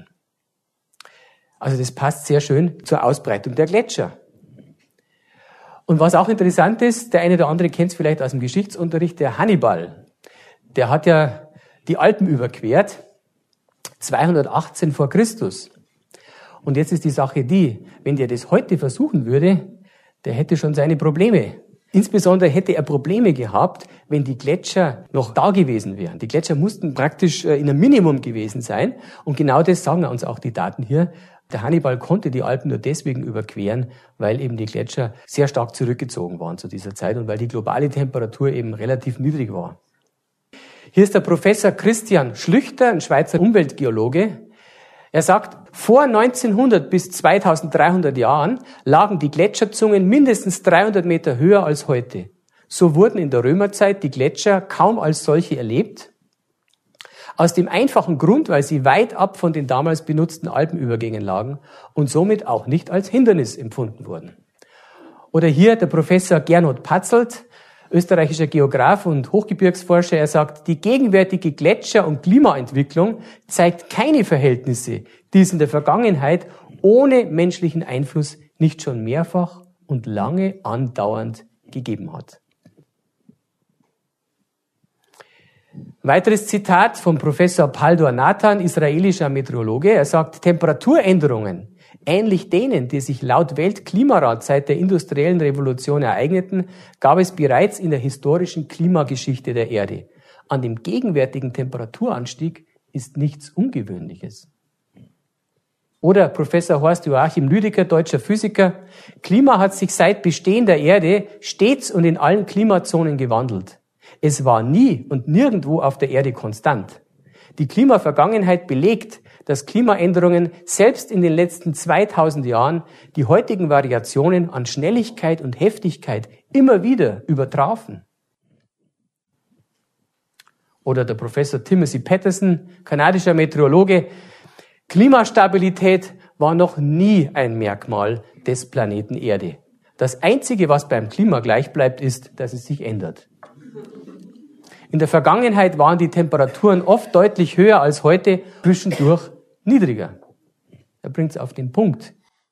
Also das passt sehr schön zur Ausbreitung der Gletscher. Und was auch interessant ist, der eine oder andere kennt es vielleicht aus dem Geschichtsunterricht, der Hannibal. Der hat ja die Alpen überquert, 218 vor Christus. Und jetzt ist die Sache die, wenn der das heute versuchen würde, der hätte schon seine Probleme. Insbesondere hätte er Probleme gehabt, wenn die Gletscher noch da gewesen wären. Die Gletscher mussten praktisch in einem Minimum gewesen sein. Und genau das sagen uns auch die Daten hier. Der Hannibal konnte die Alpen nur deswegen überqueren, weil eben die Gletscher sehr stark zurückgezogen waren zu dieser Zeit und weil die globale Temperatur eben relativ niedrig war. Hier ist der Professor Christian Schlüchter, ein Schweizer Umweltgeologe. Er sagt, vor 1900 bis 2300 Jahren lagen die Gletscherzungen mindestens 300 Meter höher als heute. So wurden in der Römerzeit die Gletscher kaum als solche erlebt. Aus dem einfachen Grund, weil sie weit ab von den damals benutzten Alpenübergängen lagen und somit auch nicht als Hindernis empfunden wurden. Oder hier der Professor Gernot Patzelt, österreichischer Geograf und Hochgebirgsforscher. Er sagt, die gegenwärtige Gletscher- und Klimaentwicklung zeigt keine Verhältnisse, die es in der Vergangenheit ohne menschlichen Einfluss nicht schon mehrfach und lange andauernd gegeben hat. Weiteres Zitat vom Professor Paldor Nathan, israelischer Meteorologe. Er sagt, Temperaturänderungen, ähnlich denen, die sich laut Weltklimarat seit der industriellen Revolution ereigneten, gab es bereits in der historischen Klimageschichte der Erde. An dem gegenwärtigen Temperaturanstieg ist nichts Ungewöhnliches. Oder Professor Horst Joachim Lüdecker, deutscher Physiker. Klima hat sich seit Bestehen der Erde stets und in allen Klimazonen gewandelt. Es war nie und nirgendwo auf der Erde konstant. Die Klimavergangenheit belegt, dass Klimaänderungen selbst in den letzten 2000 Jahren die heutigen Variationen an Schnelligkeit und Heftigkeit immer wieder übertrafen. Oder der Professor Timothy Patterson, kanadischer Meteorologe. Klimastabilität war noch nie ein Merkmal des Planeten Erde. Das Einzige, was beim Klima gleich bleibt, ist, dass es sich ändert. In der Vergangenheit waren die Temperaturen oft deutlich höher als heute, zwischendurch niedriger. Er bringt es auf den Punkt.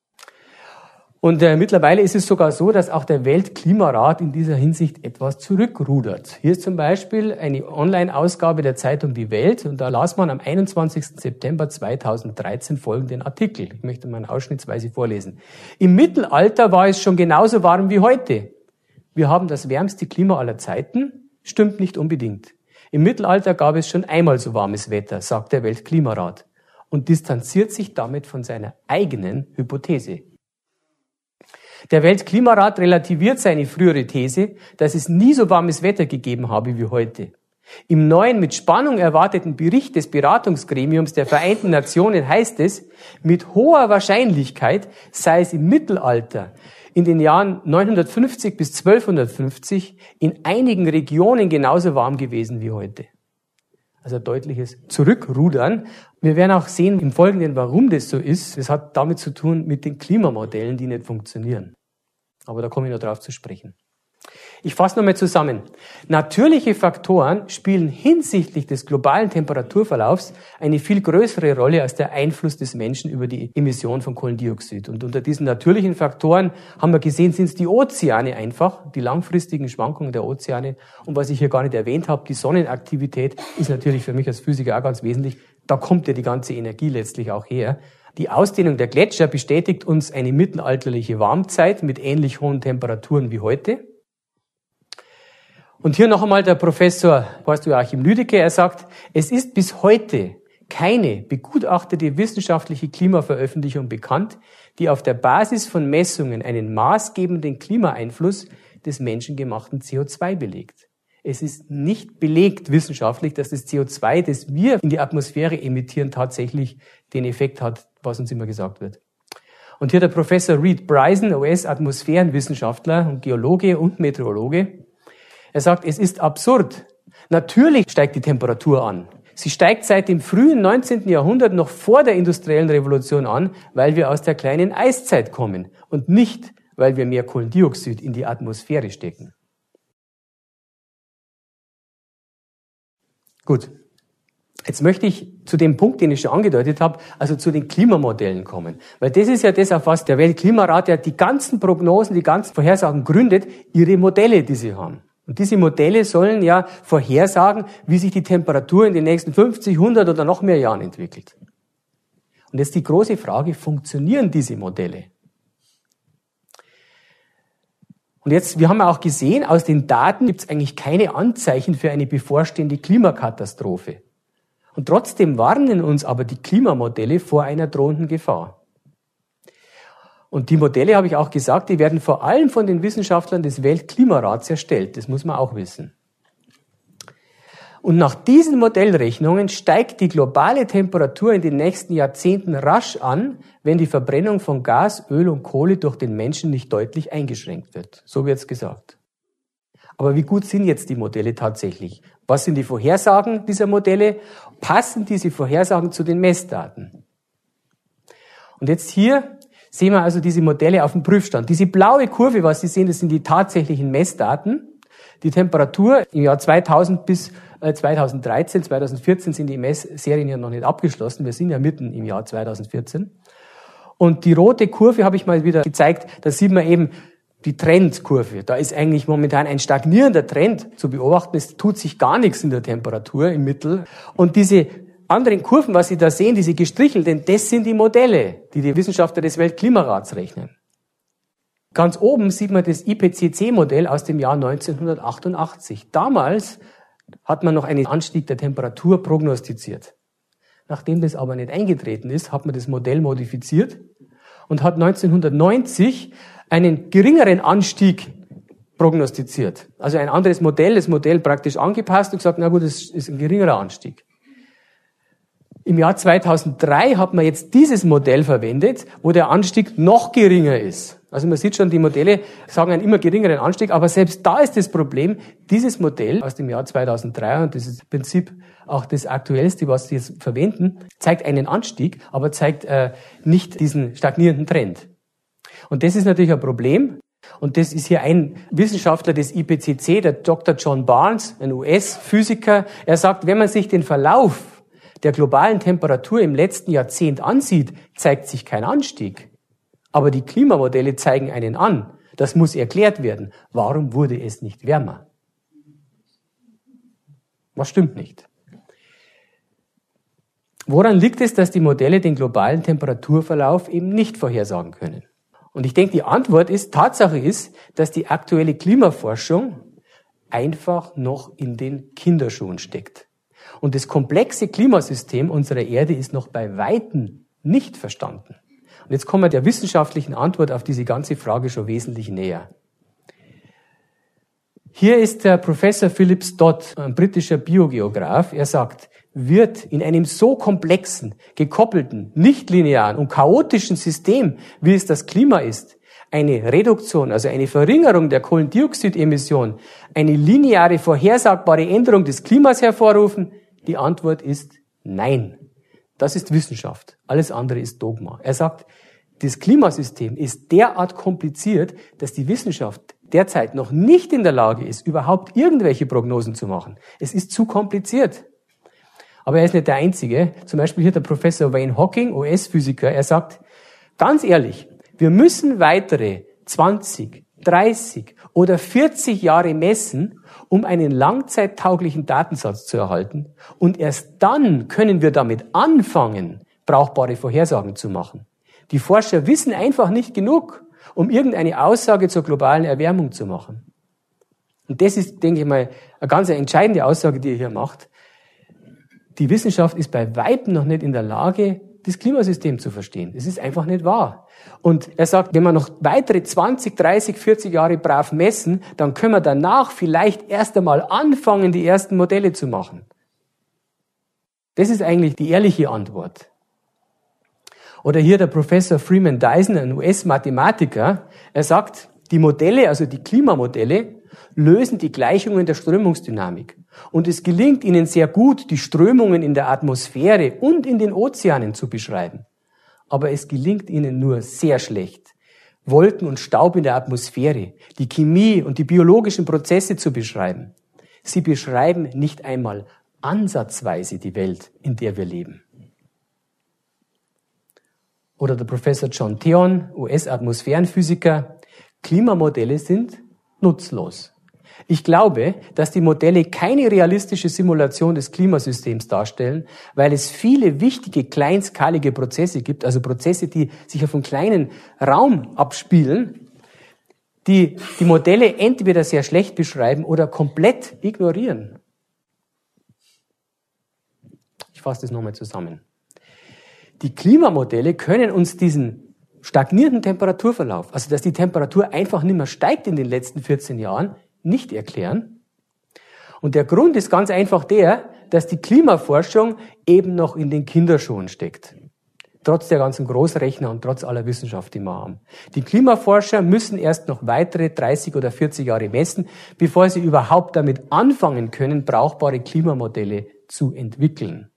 Und mittlerweile ist es sogar so, dass auch der Weltklimarat in dieser Hinsicht etwas zurückrudert. Hier ist zum Beispiel eine Online-Ausgabe der Zeitung Die Welt und da las man am 21. September 2013 folgenden Artikel. Ich möchte mal ausschnittsweise vorlesen. Im Mittelalter war es schon genauso warm wie heute. Wir haben das wärmste Klima aller Zeiten. Stimmt nicht unbedingt. Im Mittelalter gab es schon einmal so warmes Wetter, sagt der Weltklimarat und distanziert sich damit von seiner eigenen Hypothese. Der Weltklimarat relativiert seine frühere These, dass es nie so warmes Wetter gegeben habe wie heute. Im neuen, mit Spannung erwarteten Bericht des Beratungsgremiums der Vereinten Nationen heißt es, mit hoher Wahrscheinlichkeit sei es im Mittelalter in den Jahren 950 bis 1250 in einigen Regionen genauso warm gewesen wie heute. Also ein deutliches Zurückrudern. Wir werden auch sehen im Folgenden, warum das so ist. Das hat damit zu tun mit den Klimamodellen, die nicht funktionieren. Aber da komme ich noch drauf zu sprechen. Ich fasse nochmal zusammen. Natürliche Faktoren spielen hinsichtlich des globalen Temperaturverlaufs eine viel größere Rolle als der Einfluss des Menschen über die Emission von Kohlendioxid. Und unter diesen natürlichen Faktoren haben wir gesehen, sind es die Ozeane einfach, die langfristigen Schwankungen der Ozeane. Und was ich hier gar nicht erwähnt habe, die Sonnenaktivität ist natürlich für mich als Physiker auch ganz wesentlich. Da kommt ja die ganze Energie letztlich auch her. Die Ausdehnung der Gletscher bestätigt uns eine mittelalterliche Warmzeit mit ähnlich hohen Temperaturen wie heute. Und hier noch einmal der Professor Horst Joachim Lüdecker. Er sagt, es ist bis heute keine begutachtete wissenschaftliche Klimaveröffentlichung bekannt, die auf der Basis von Messungen einen maßgebenden Klimaeinfluss des menschengemachten CO2 belegt. Es ist nicht belegt wissenschaftlich, dass das CO2, das wir in die Atmosphäre emittieren, tatsächlich den Effekt hat, was uns immer gesagt wird. Und hier der Professor Reed Bryson, US-Atmosphärenwissenschaftler und Geologe und Meteorologe. Er sagt, es ist absurd. Natürlich steigt die Temperatur an. Sie steigt seit dem frühen 19. Jahrhundert noch vor der industriellen Revolution an, weil wir aus der kleinen Eiszeit kommen und nicht, weil wir mehr Kohlendioxid in die Atmosphäre stecken. Gut. Jetzt möchte ich zu dem Punkt, den ich schon angedeutet habe, also zu den Klimamodellen kommen. Weil das ist ja das, auf was der Weltklimarat ja die ganzen Prognosen, die ganzen Vorhersagen gründet, ihre Modelle, die sie haben. Und diese Modelle sollen ja vorhersagen, wie sich die Temperatur in den nächsten 50, 100 oder noch mehr Jahren entwickelt. Und jetzt die große Frage, funktionieren diese Modelle? Und jetzt, wir haben auch gesehen, aus den Daten gibt es eigentlich keine Anzeichen für eine bevorstehende Klimakatastrophe. Und trotzdem warnen uns aber die Klimamodelle vor einer drohenden Gefahr. Und die Modelle, habe ich auch gesagt, die werden vor allem von den Wissenschaftlern des Weltklimarats erstellt. Das muss man auch wissen. Und nach diesen Modellrechnungen steigt die globale Temperatur in den nächsten Jahrzehnten rasch an, wenn die Verbrennung von Gas, Öl und Kohle durch den Menschen nicht deutlich eingeschränkt wird. So wird's gesagt. Aber wie gut sind jetzt die Modelle tatsächlich? Was sind die Vorhersagen dieser Modelle? Passen diese Vorhersagen zu den Messdaten? Und jetzt hier sehen wir also diese Modelle auf dem Prüfstand. Diese blaue Kurve, was Sie sehen, das sind die tatsächlichen Messdaten. Die Temperatur im Jahr 2000 bis 2013, 2014 sind die Messserien ja noch nicht abgeschlossen. Wir sind ja mitten im Jahr 2014. Und die rote Kurve habe ich mal wieder gezeigt. Da sieht man eben die Trendkurve. Da ist eigentlich momentan ein stagnierender Trend zu beobachten. Es tut sich gar nichts in der Temperatur im Mittel. Und diese anderen Kurven, was Sie da sehen, diese gestrichelten, das sind die Modelle, die die Wissenschaftler des Weltklimarats rechnen. Ganz oben sieht man das IPCC-Modell aus dem Jahr 1988. Damals hat man noch einen Anstieg der Temperatur prognostiziert. Nachdem das aber nicht eingetreten ist, hat man das Modell modifiziert und hat 1990 einen geringeren Anstieg prognostiziert. Also ein anderes Modell, das Modell praktisch angepasst und gesagt, na gut, das ist ein geringerer Anstieg. Im Jahr 2003 hat man jetzt dieses Modell verwendet, wo der Anstieg noch geringer ist. Also man sieht schon, die Modelle sagen einen immer geringeren Anstieg, aber selbst da ist das Problem, dieses Modell aus dem Jahr 2003, und das ist im Prinzip auch das aktuellste, was Sie jetzt verwenden, zeigt einen Anstieg, aber zeigt nicht diesen stagnierenden Trend. Und das ist natürlich ein Problem. Und das ist hier ein Wissenschaftler des IPCC, der Dr. John Barnes, ein US-Physiker. Er sagt, wenn man sich den Verlauf der globalen Temperatur im letzten Jahrzehnt ansieht, zeigt sich kein Anstieg. Aber die Klimamodelle zeigen einen an. Das muss erklärt werden. Warum wurde es nicht wärmer? Was stimmt nicht? Woran liegt es, dass die Modelle den globalen Temperaturverlauf eben nicht vorhersagen können? Und ich denke, die Antwort ist, Tatsache ist, dass die aktuelle Klimaforschung einfach noch in den Kinderschuhen steckt. Und das komplexe Klimasystem unserer Erde ist noch bei Weitem nicht verstanden. Und jetzt kommen wir der wissenschaftlichen Antwort auf diese ganze Frage schon wesentlich näher. Hier ist der Professor Philip Stott, ein britischer Biogeograph. Er sagt, wird in einem so komplexen, gekoppelten, nichtlinearen und chaotischen System, wie es das Klima ist, eine Reduktion, also eine Verringerung der Kohlendioxidemission, eine lineare, vorhersagbare Änderung des Klimas hervorrufen? Die Antwort ist nein. Das ist Wissenschaft. Alles andere ist Dogma. Er sagt, das Klimasystem ist derart kompliziert, dass die Wissenschaft derzeit noch nicht in der Lage ist, überhaupt irgendwelche Prognosen zu machen. Es ist zu kompliziert. Aber er ist nicht der Einzige. Zum Beispiel hier der Professor Wayne Hocking, US-Physiker. Er sagt, ganz ehrlich, wir müssen weitere 20, 30 oder 40 Jahre messen, um einen langzeittauglichen Datensatz zu erhalten. Und erst dann können wir damit anfangen, brauchbare Vorhersagen zu machen. Die Forscher wissen einfach nicht genug, um irgendeine Aussage zur globalen Erwärmung zu machen. Und das ist, denke ich mal, eine ganz entscheidende Aussage, die er hier macht. Die Wissenschaft ist bei Weitem noch nicht in der Lage, das Klimasystem zu verstehen. Das ist einfach nicht wahr. Und er sagt, wenn wir noch weitere 20, 30, 40 Jahre brav messen, dann können wir danach vielleicht erst einmal anfangen, die ersten Modelle zu machen. Das ist eigentlich die ehrliche Antwort. Oder hier der Professor Freeman Dyson, ein US-Mathematiker. Er sagt, die Modelle, also die Klimamodelle, lösen die Gleichungen der Strömungsdynamik. Und es gelingt ihnen sehr gut, die Strömungen in der Atmosphäre und in den Ozeanen zu beschreiben. Aber es gelingt ihnen nur sehr schlecht, Wolken und Staub in der Atmosphäre, die Chemie und die biologischen Prozesse zu beschreiben. Sie beschreiben nicht einmal ansatzweise die Welt, in der wir leben. Oder der Professor John Theon, US-Atmosphärenphysiker, Klimamodelle sind nutzlos. Ich glaube, dass die Modelle keine realistische Simulation des Klimasystems darstellen, weil es viele wichtige kleinskalige Prozesse gibt, also Prozesse, die sich auf einem kleinen Raum abspielen, die die Modelle entweder sehr schlecht beschreiben oder komplett ignorieren. Ich fasse das nochmal zusammen. Die Klimamodelle können uns diesen stagnierenden Temperaturverlauf, also dass die Temperatur einfach nicht mehr steigt in den letzten 14 Jahren, nicht erklären. Und der Grund ist ganz einfach der, dass die Klimaforschung eben noch in den Kinderschuhen steckt. Trotz der ganzen Großrechner und trotz aller Wissenschaft, die wir haben. Die Klimaforscher müssen erst noch weitere 30 oder 40 Jahre messen, bevor sie überhaupt damit anfangen können, brauchbare Klimamodelle zu entwickeln.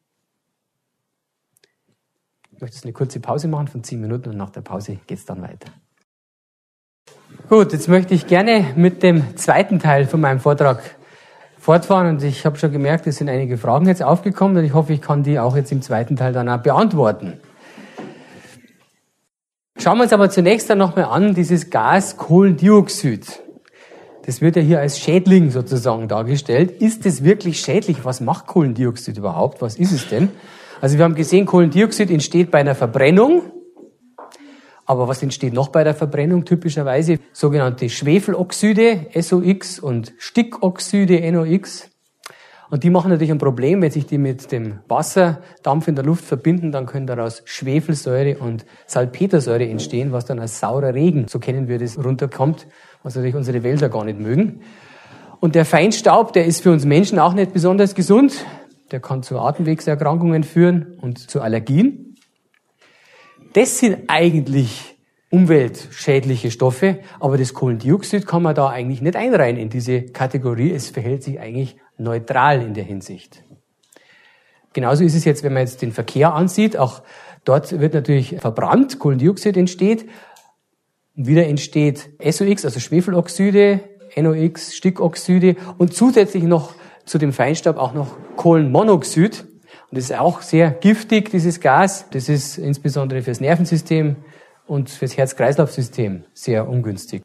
Ich möchte jetzt eine kurze Pause machen von 10 Minuten und nach der Pause geht's dann weiter. Gut, jetzt möchte ich gerne mit dem zweiten Teil von meinem Vortrag fortfahren und ich habe schon gemerkt, es sind einige Fragen jetzt aufgekommen und ich hoffe, ich kann die auch jetzt im zweiten Teil dann auch beantworten. Schauen wir uns aber zunächst dann nochmal an, dieses Gas Kohlendioxid. Das wird ja hier als Schädling sozusagen dargestellt. Ist es wirklich schädlich? Was macht Kohlendioxid überhaupt? Was ist es denn? Also wir haben gesehen, Kohlendioxid entsteht bei einer Verbrennung. Aber was entsteht noch bei der Verbrennung typischerweise? Sogenannte Schwefeloxide, SOX, und Stickoxide, NOx. Und die machen natürlich ein Problem, wenn sich die mit dem Wasserdampf in der Luft verbinden, dann können daraus Schwefelsäure und Salpetersäure entstehen, was dann als saurer Regen, so kennen wir das, runterkommt, was natürlich unsere Wälder gar nicht mögen. Und der Feinstaub, der ist für uns Menschen auch nicht besonders gesund. Der kann zu Atemwegserkrankungen führen und zu Allergien. Das sind eigentlich umweltschädliche Stoffe, aber das Kohlendioxid kann man da eigentlich nicht einreihen in diese Kategorie. Es verhält sich eigentlich neutral in der Hinsicht. Genauso ist es jetzt, wenn man jetzt den Verkehr ansieht. Auch dort wird natürlich verbrannt, Kohlendioxid entsteht. Wieder entsteht SOX, also Schwefeloxide, NOx, Stickoxide und zusätzlich noch zu dem Feinstaub auch noch Kohlenmonoxid. Und das ist auch sehr giftig, dieses Gas. Das ist insbesondere fürs Nervensystem und fürs Herz-Kreislauf-System sehr ungünstig.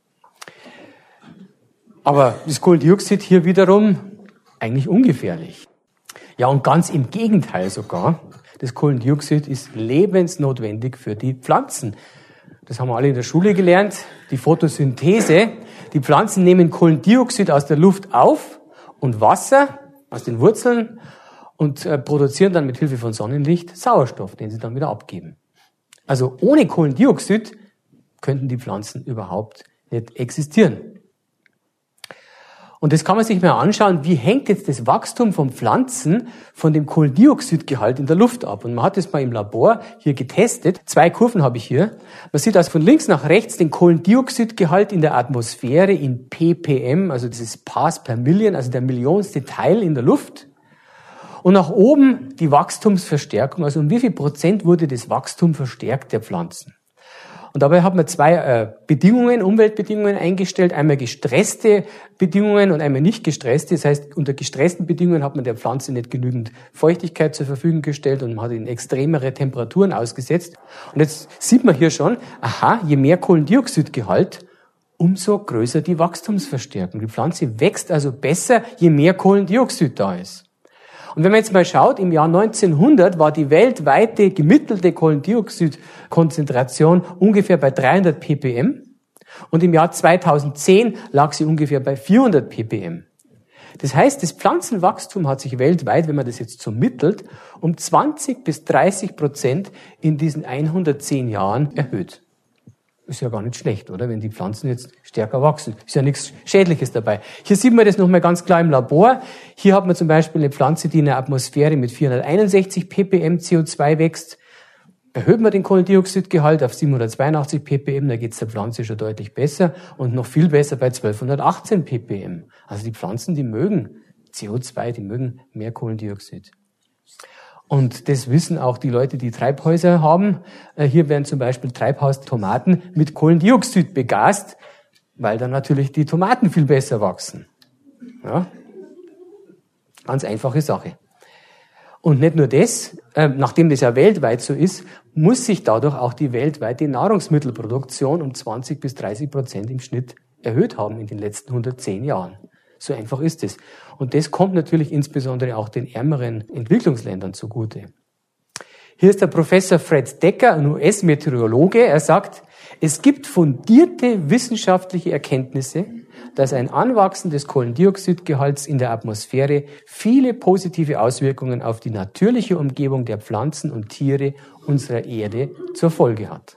Aber das Kohlendioxid hier wiederum eigentlich ungefährlich. Ja, und ganz im Gegenteil sogar. Das Kohlendioxid ist lebensnotwendig für die Pflanzen. Das haben wir alle in der Schule gelernt. Die Photosynthese. Die Pflanzen nehmen Kohlendioxid aus der Luft auf und Wasser aus den Wurzeln und produzieren dann mit Hilfe von Sonnenlicht Sauerstoff, den sie dann wieder abgeben. Also ohne Kohlendioxid könnten die Pflanzen überhaupt nicht existieren. Und das kann man sich mal anschauen, wie hängt jetzt das Wachstum von Pflanzen von dem Kohlendioxidgehalt in der Luft ab. Und man hat das mal im Labor hier getestet. 2 Kurven habe ich hier. Man sieht also von links nach rechts den Kohlendioxidgehalt in der Atmosphäre in ppm, also das ist Parts per Million, also der millionste Teil in der Luft. Und nach oben die Wachstumsverstärkung, also um wie viel Prozent wurde das Wachstum verstärkt der Pflanzen. Und dabei hat man 2 Bedingungen, Umweltbedingungen eingestellt, einmal gestresste Bedingungen und einmal nicht gestresste. Das heißt, unter gestressten Bedingungen hat man der Pflanze nicht genügend Feuchtigkeit zur Verfügung gestellt und man hat ihnen extremere Temperaturen ausgesetzt. Und jetzt sieht man hier schon, aha, je mehr Kohlendioxidgehalt, umso größer die Wachstumsverstärkung. Die Pflanze wächst also besser, je mehr Kohlendioxid da ist. Und wenn man jetzt mal schaut, im Jahr 1900 war die weltweite gemittelte Kohlendioxidkonzentration ungefähr bei 300 ppm und im Jahr 2010 lag sie ungefähr bei 400 ppm. Das heißt, das Pflanzenwachstum hat sich weltweit, wenn man das jetzt so mittelt, um 20-30% in diesen 110 Jahren erhöht. Ist ja gar nicht schlecht, oder? Wenn die Pflanzen jetzt stärker wachsen. Ist ja nichts Schädliches dabei. Hier sieht man das nochmal ganz klar im Labor. Hier hat man zum Beispiel eine Pflanze, die in der Atmosphäre mit 461 ppm CO2 wächst. Erhöht man den Kohlendioxidgehalt auf 782 ppm, da geht es der Pflanze schon deutlich besser und noch viel besser bei 1218 ppm. Also die Pflanzen, die mögen CO2, die mögen mehr Kohlendioxid. Und das wissen auch die Leute, die Treibhäuser haben. Hier werden zum Beispiel Treibhaustomaten mit Kohlendioxid begast, weil dann natürlich die Tomaten viel besser wachsen. Ja? Ganz einfache Sache. Und nicht nur das, nachdem das ja weltweit so ist, muss sich dadurch auch die weltweite Nahrungsmittelproduktion um 20-30% im Schnitt erhöht haben in den letzten 110 Jahren. So einfach ist es. Und das kommt natürlich insbesondere auch den ärmeren Entwicklungsländern zugute. Hier ist der Professor Fred Decker, ein US-Meteorologe. Er sagt, Es gibt fundierte wissenschaftliche Erkenntnisse, dass ein Anwachsen des Kohlendioxidgehalts in der Atmosphäre viele positive Auswirkungen auf die natürliche Umgebung der Pflanzen und Tiere unserer Erde zur Folge hat.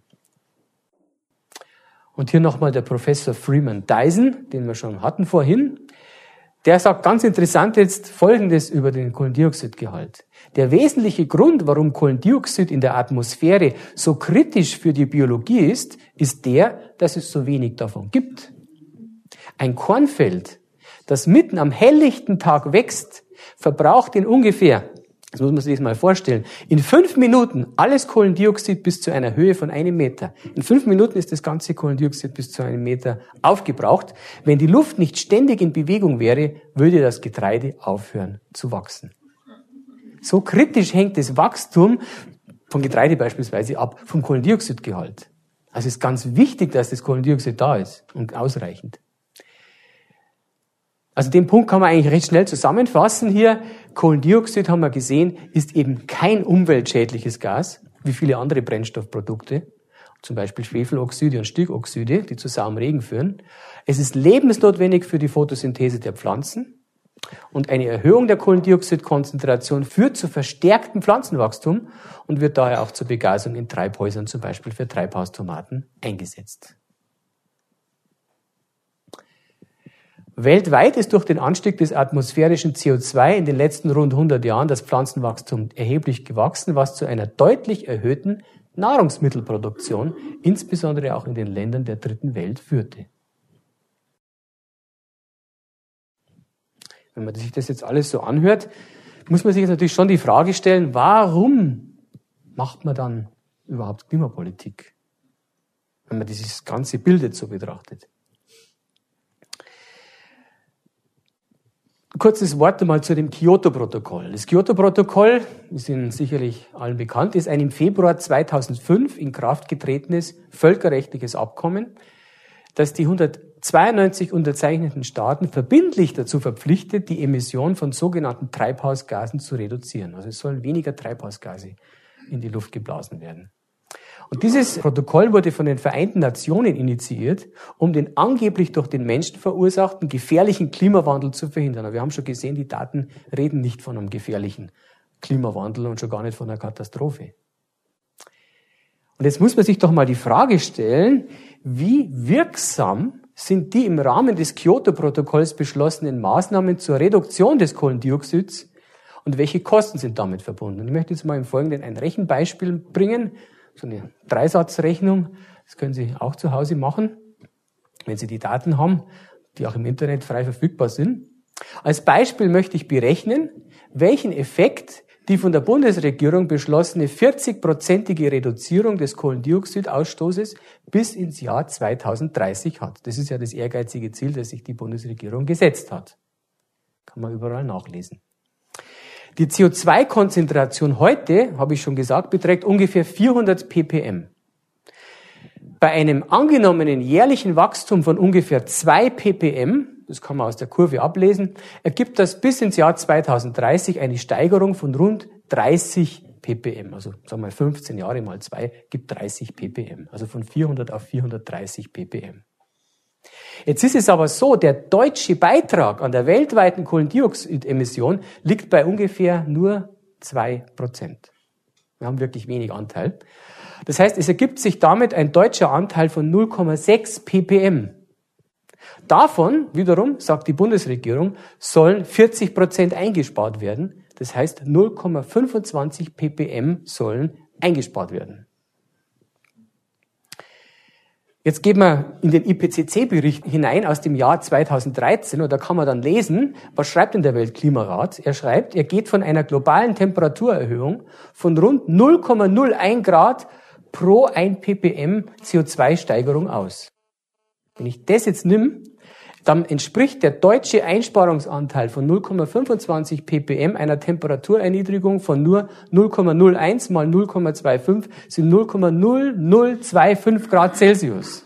Und hier nochmal der Professor Freeman Dyson, den wir schon hatten vorhin. Der sagt ganz interessant jetzt Folgendes über den Kohlendioxidgehalt. Der wesentliche Grund, warum Kohlendioxid in der Atmosphäre so kritisch für die Biologie ist der, dass es so wenig davon gibt. Ein Kornfeld, das mitten am helllichten Tag wächst, verbraucht in ungefähr, das muss man sich mal vorstellen, in 5 Minuten alles Kohlendioxid bis zu einer Höhe von 1 Meter. In 5 Minuten ist das ganze Kohlendioxid bis zu 1 Meter aufgebraucht. Wenn die Luft nicht ständig in Bewegung wäre, würde das Getreide aufhören zu wachsen. So kritisch hängt das Wachstum von Getreide beispielsweise ab vom Kohlendioxidgehalt. Also es ist ganz wichtig, dass das Kohlendioxid da ist und ausreichend. Also den Punkt kann man eigentlich recht schnell zusammenfassen hier. Kohlendioxid, haben wir gesehen, ist eben kein umweltschädliches Gas, wie viele andere Brennstoffprodukte, zum Beispiel Schwefeloxide und Stickoxide, die zu saurem Regen führen. Es ist lebensnotwendig für die Photosynthese der Pflanzen. Und eine Erhöhung der Kohlendioxidkonzentration führt zu verstärktem Pflanzenwachstum und wird daher auch zur Begasung in Treibhäusern, zum Beispiel für Treibhaustomaten, eingesetzt. Weltweit ist durch den Anstieg des atmosphärischen CO2 in den letzten rund 100 Jahren das Pflanzenwachstum erheblich gewachsen, was zu einer deutlich erhöhten Nahrungsmittelproduktion, insbesondere auch in den Ländern der Dritten Welt, führte. Wenn man sich das jetzt alles so anhört, muss man sich jetzt natürlich schon die Frage stellen, warum macht man dann überhaupt Klimapolitik? Wenn man dieses ganze Bild jetzt so betrachtet. Kurzes Wort einmal zu dem Kyoto-Protokoll. Das Kyoto-Protokoll, ist Ihnen sicherlich allen bekannt, ist ein im Februar 2005 in Kraft getretenes völkerrechtliches Abkommen, das die 192 unterzeichneten Staaten verbindlich dazu verpflichtet, die Emission von sogenannten Treibhausgasen zu reduzieren. Also es sollen weniger Treibhausgase in die Luft geblasen werden. Und dieses Protokoll wurde von den Vereinten Nationen initiiert, um den angeblich durch den Menschen verursachten gefährlichen Klimawandel zu verhindern. Aber wir haben schon gesehen, die Daten reden nicht von einem gefährlichen Klimawandel und schon gar nicht von einer Katastrophe. Und jetzt muss man sich doch mal die Frage stellen, wie wirksam sind die im Rahmen des Kyoto-Protokolls beschlossenen Maßnahmen zur Reduktion des Kohlendioxids und welche Kosten sind damit verbunden? Und ich möchte jetzt mal im Folgenden ein Rechenbeispiel bringen, so eine Dreisatzrechnung. Das können Sie auch zu Hause machen, wenn Sie die Daten haben, die auch im Internet frei verfügbar sind. Als Beispiel möchte ich berechnen, welchen Effekt die von der Bundesregierung beschlossene 40-prozentige Reduzierung des Kohlendioxidausstoßes bis ins Jahr 2030 hat. Das ist ja das ehrgeizige Ziel, das sich die Bundesregierung gesetzt hat. Kann man überall nachlesen. Die CO2-Konzentration heute, habe ich schon gesagt, beträgt ungefähr 400 ppm. Bei einem angenommenen jährlichen Wachstum von ungefähr 2 ppm, das kann man aus der Kurve ablesen, ergibt das bis ins Jahr 2030 eine Steigerung von rund 30 ppm. Also sagen wir mal 15 Jahre mal 2 gibt 30 ppm. Also von 400 auf 430 ppm. Jetzt ist es aber so, der deutsche Beitrag an der weltweiten Kohlendioxidemission liegt bei ungefähr nur 2%. Wir haben wirklich wenig Anteil. Das heißt, es ergibt sich damit ein deutscher Anteil von 0,6 ppm. Davon wiederum, sagt die Bundesregierung, sollen 40% eingespart werden. Das heißt, 0,25 ppm sollen eingespart werden. Jetzt gehen wir in den IPCC-Bericht hinein aus dem Jahr 2013 und da kann man dann lesen, was schreibt denn der Weltklimarat? Er schreibt, er geht von einer globalen Temperaturerhöhung von rund 0,01 Grad pro 1 ppm CO2-Steigerung aus. Wenn ich das jetzt nehme, dann entspricht der deutsche Einsparungsanteil von 0,25 ppm einer Temperaturerniedrigung von nur 0,01 mal 0,25 sind 0,0025 Grad Celsius.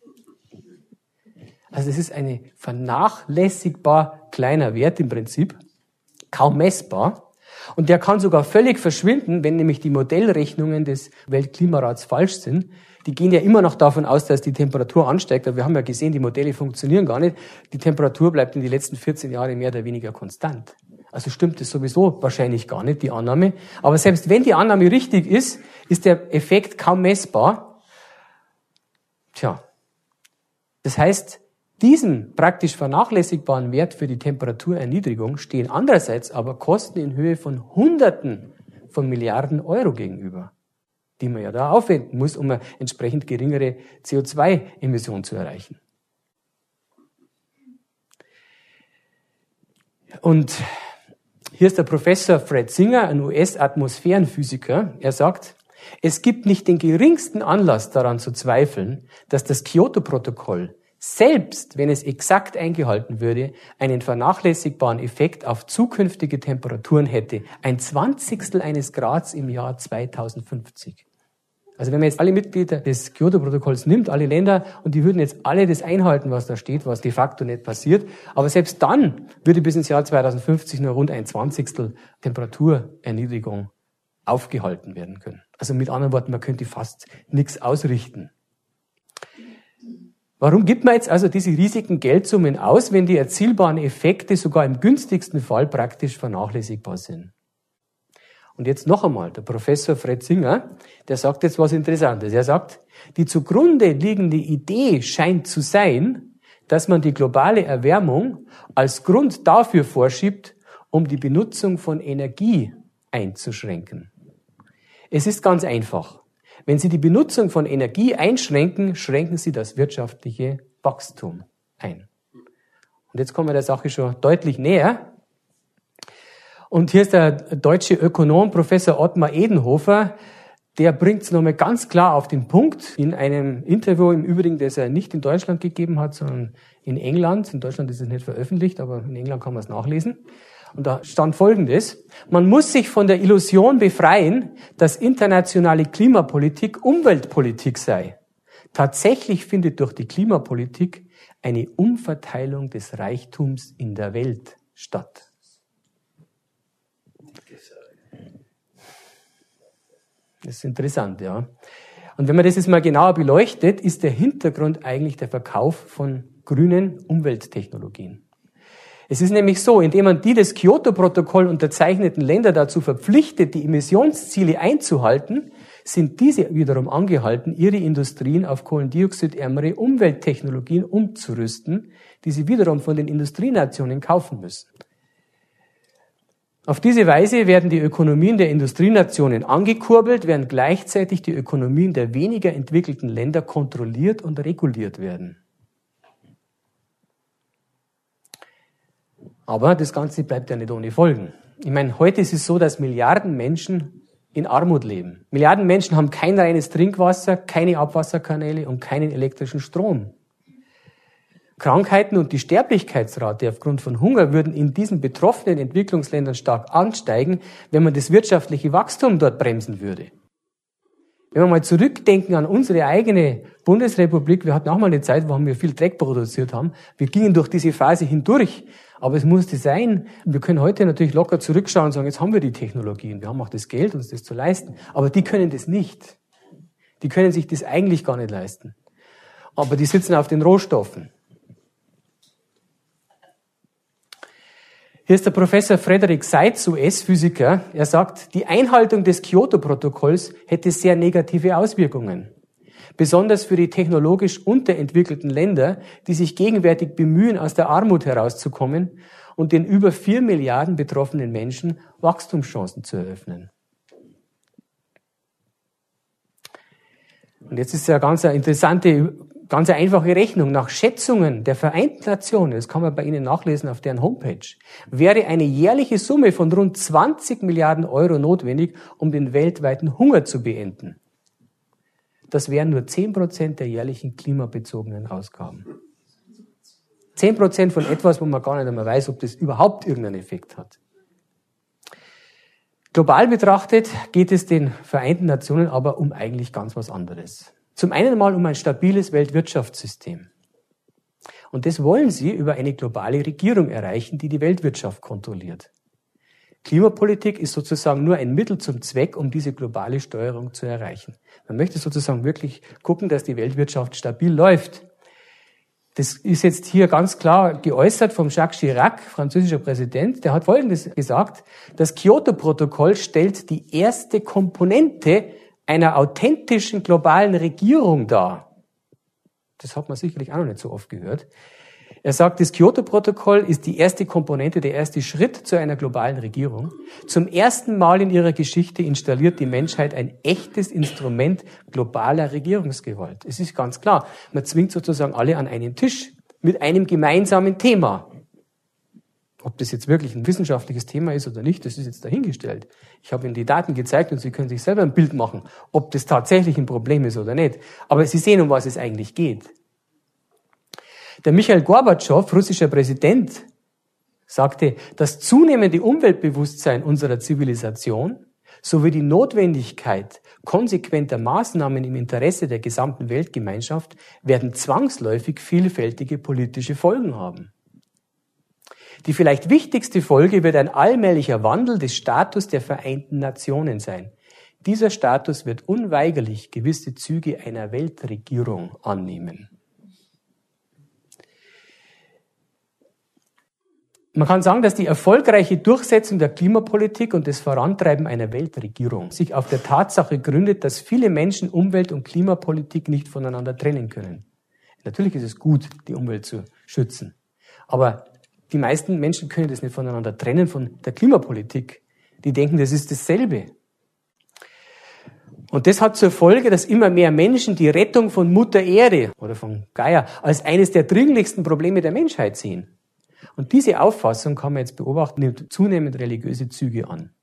Also das ist ein vernachlässigbar kleiner Wert im Prinzip, kaum messbar. Und der kann sogar völlig verschwinden, wenn nämlich die Modellrechnungen des Weltklimarats falsch sind. Die gehen ja immer noch davon aus, dass die Temperatur ansteigt. Aber wir haben ja gesehen, die Modelle funktionieren gar nicht. Die Temperatur bleibt in den letzten 14 Jahren mehr oder weniger konstant. Also stimmt es sowieso wahrscheinlich gar nicht, die Annahme. Aber selbst wenn die Annahme richtig ist, ist der Effekt kaum messbar. Tja, das heißt, diesem praktisch vernachlässigbaren Wert für die Temperaturerniedrigung stehen andererseits aber Kosten in Höhe von Hunderten von Milliarden Euro gegenüber, die man ja da aufwenden muss, um eine entsprechend geringere CO2-Emission zu erreichen. Und hier ist der Professor Fred Singer, ein US-Atmosphärenphysiker. Er sagt, es gibt nicht den geringsten Anlass daran zu zweifeln, dass das Kyoto-Protokoll, selbst wenn es exakt eingehalten würde, einen vernachlässigbaren Effekt auf zukünftige Temperaturen hätte. 1/20 eines Grads im Jahr 2050. Also wenn man jetzt alle Mitglieder des Kyoto-Protokolls nimmt, alle Länder, und die würden jetzt alle das einhalten, was da steht, was de facto nicht passiert, aber selbst dann würde bis ins Jahr 2050 nur rund 1/20 Temperaturerniedrigung aufgehalten werden können. Also mit anderen Worten, man könnte fast nichts ausrichten. Warum gibt man jetzt also diese riesigen Geldsummen aus, wenn die erzielbaren Effekte sogar im günstigsten Fall praktisch vernachlässigbar sind? Und jetzt noch einmal, der Professor Fred Singer, der sagt jetzt was Interessantes. Er sagt, die zugrunde liegende Idee scheint zu sein, dass man die globale Erwärmung als Grund dafür vorschiebt, um die Benutzung von Energie einzuschränken. Es ist ganz einfach. Wenn Sie die Benutzung von Energie einschränken, schränken Sie das wirtschaftliche Wachstum ein. Und jetzt kommen wir der Sache schon deutlich näher. Und hier ist der deutsche Ökonom Professor Ottmar Edenhofer, der bringt es nochmal ganz klar auf den Punkt in einem Interview, im Übrigen, das er nicht in Deutschland gegeben hat, sondern in England. In Deutschland ist es nicht veröffentlicht, aber in England kann man es nachlesen. Und da stand Folgendes: Man muss sich von der Illusion befreien, dass internationale Klimapolitik Umweltpolitik sei. Tatsächlich findet durch die Klimapolitik eine Umverteilung des Reichtums in der Welt statt. Das ist interessant, ja. Und wenn man das jetzt mal genauer beleuchtet, ist der Hintergrund eigentlich der Verkauf von grünen Umwelttechnologien. Es ist nämlich so, indem man die des Kyoto-Protokoll unterzeichneten Länder dazu verpflichtet, die Emissionsziele einzuhalten, sind diese wiederum angehalten, ihre Industrien auf kohlendioxidärmere Umwelttechnologien umzurüsten, die sie wiederum von den Industrienationen kaufen müssen. Auf diese Weise werden die Ökonomien der Industrienationen angekurbelt, während gleichzeitig die Ökonomien der weniger entwickelten Länder kontrolliert und reguliert werden. Aber das Ganze bleibt ja nicht ohne Folgen. Ich meine, heute ist es so, dass Milliarden Menschen in Armut leben. Milliarden Menschen haben kein reines Trinkwasser, keine Abwasserkanäle und keinen elektrischen Strom. Krankheiten und die Sterblichkeitsrate aufgrund von Hunger würden in diesen betroffenen Entwicklungsländern stark ansteigen, wenn man das wirtschaftliche Wachstum dort bremsen würde. Wenn wir mal zurückdenken an unsere eigene Bundesrepublik, wir hatten auch mal eine Zeit, wo wir viel Dreck produziert haben. Wir gingen durch diese Phase hindurch, aber es musste sein. Wir können heute natürlich locker zurückschauen und sagen, jetzt haben wir die Technologien, wir haben auch das Geld, uns das zu leisten. Aber die können das nicht. Die können sich das eigentlich gar nicht leisten. Aber die sitzen auf den Rohstoffen. Hier ist der Professor Frederick Seitz, US-Physiker. Er sagt, die Einhaltung des Kyoto-Protokolls hätte sehr negative Auswirkungen. Besonders für die technologisch unterentwickelten Länder, die sich gegenwärtig bemühen, aus der Armut herauszukommen und den über 4 Milliarden betroffenen Menschen Wachstumschancen zu eröffnen. Und jetzt ist ja ganz eine interessante, ganz eine einfache Rechnung. Nach Schätzungen der Vereinten Nationen, das kann man bei Ihnen nachlesen auf deren Homepage, wäre eine jährliche Summe von rund 20 Milliarden Euro notwendig, um den weltweiten Hunger zu beenden. Das wären nur 10% der jährlichen klimabezogenen Ausgaben. 10% von etwas, wo man gar nicht einmal weiß, ob das überhaupt irgendeinen Effekt hat. Global betrachtet geht es den Vereinten Nationen aber um eigentlich ganz was anderes. Zum einen mal um ein stabiles Weltwirtschaftssystem. Und das wollen sie über eine globale Regierung erreichen, die die Weltwirtschaft kontrolliert. Klimapolitik ist sozusagen nur ein Mittel zum Zweck, um diese globale Steuerung zu erreichen. Man möchte sozusagen wirklich gucken, dass die Weltwirtschaft stabil läuft. Das ist jetzt hier ganz klar geäußert vom Jacques Chirac, französischer Präsident. Der hat Folgendes gesagt: Das Kyoto-Protokoll stellt die erste Komponente einer authentischen globalen Regierung dar. Das hat man sicherlich auch noch nicht so oft gehört. Er sagt, das Kyoto-Protokoll ist die erste Komponente, der erste Schritt zu einer globalen Regierung. Zum ersten Mal in ihrer Geschichte installiert die Menschheit ein echtes Instrument globaler Regierungsgewalt. Es ist ganz klar, man zwingt sozusagen alle an einen Tisch mit einem gemeinsamen Thema. Ob das jetzt wirklich ein wissenschaftliches Thema ist oder nicht, das ist jetzt dahingestellt. Ich habe Ihnen die Daten gezeigt und Sie können sich selber ein Bild machen, ob das tatsächlich ein Problem ist oder nicht. Aber Sie sehen, um was es eigentlich geht. Der Michail Gorbatschow, russischer Präsident, sagte, das zunehmende Umweltbewusstsein unserer Zivilisation sowie die Notwendigkeit konsequenter Maßnahmen im Interesse der gesamten Weltgemeinschaft werden zwangsläufig vielfältige politische Folgen haben. Die vielleicht wichtigste Folge wird ein allmählicher Wandel des Status der Vereinten Nationen sein. Dieser Status wird unweigerlich gewisse Züge einer Weltregierung annehmen. Man kann sagen, dass die erfolgreiche Durchsetzung der Klimapolitik und das Vorantreiben einer Weltregierung sich auf der Tatsache gründet, dass viele Menschen Umwelt- und Klimapolitik nicht voneinander trennen können. Natürlich ist es gut, die Umwelt zu schützen, aber die meisten Menschen können das nicht voneinander trennen von der Klimapolitik. Die denken, das ist dasselbe. Und das hat zur Folge, dass immer mehr Menschen die Rettung von Mutter Erde oder von Gaia als eines der dringlichsten Probleme der Menschheit sehen. Und diese Auffassung, kann man jetzt beobachten, nimmt zunehmend religiöse Züge an.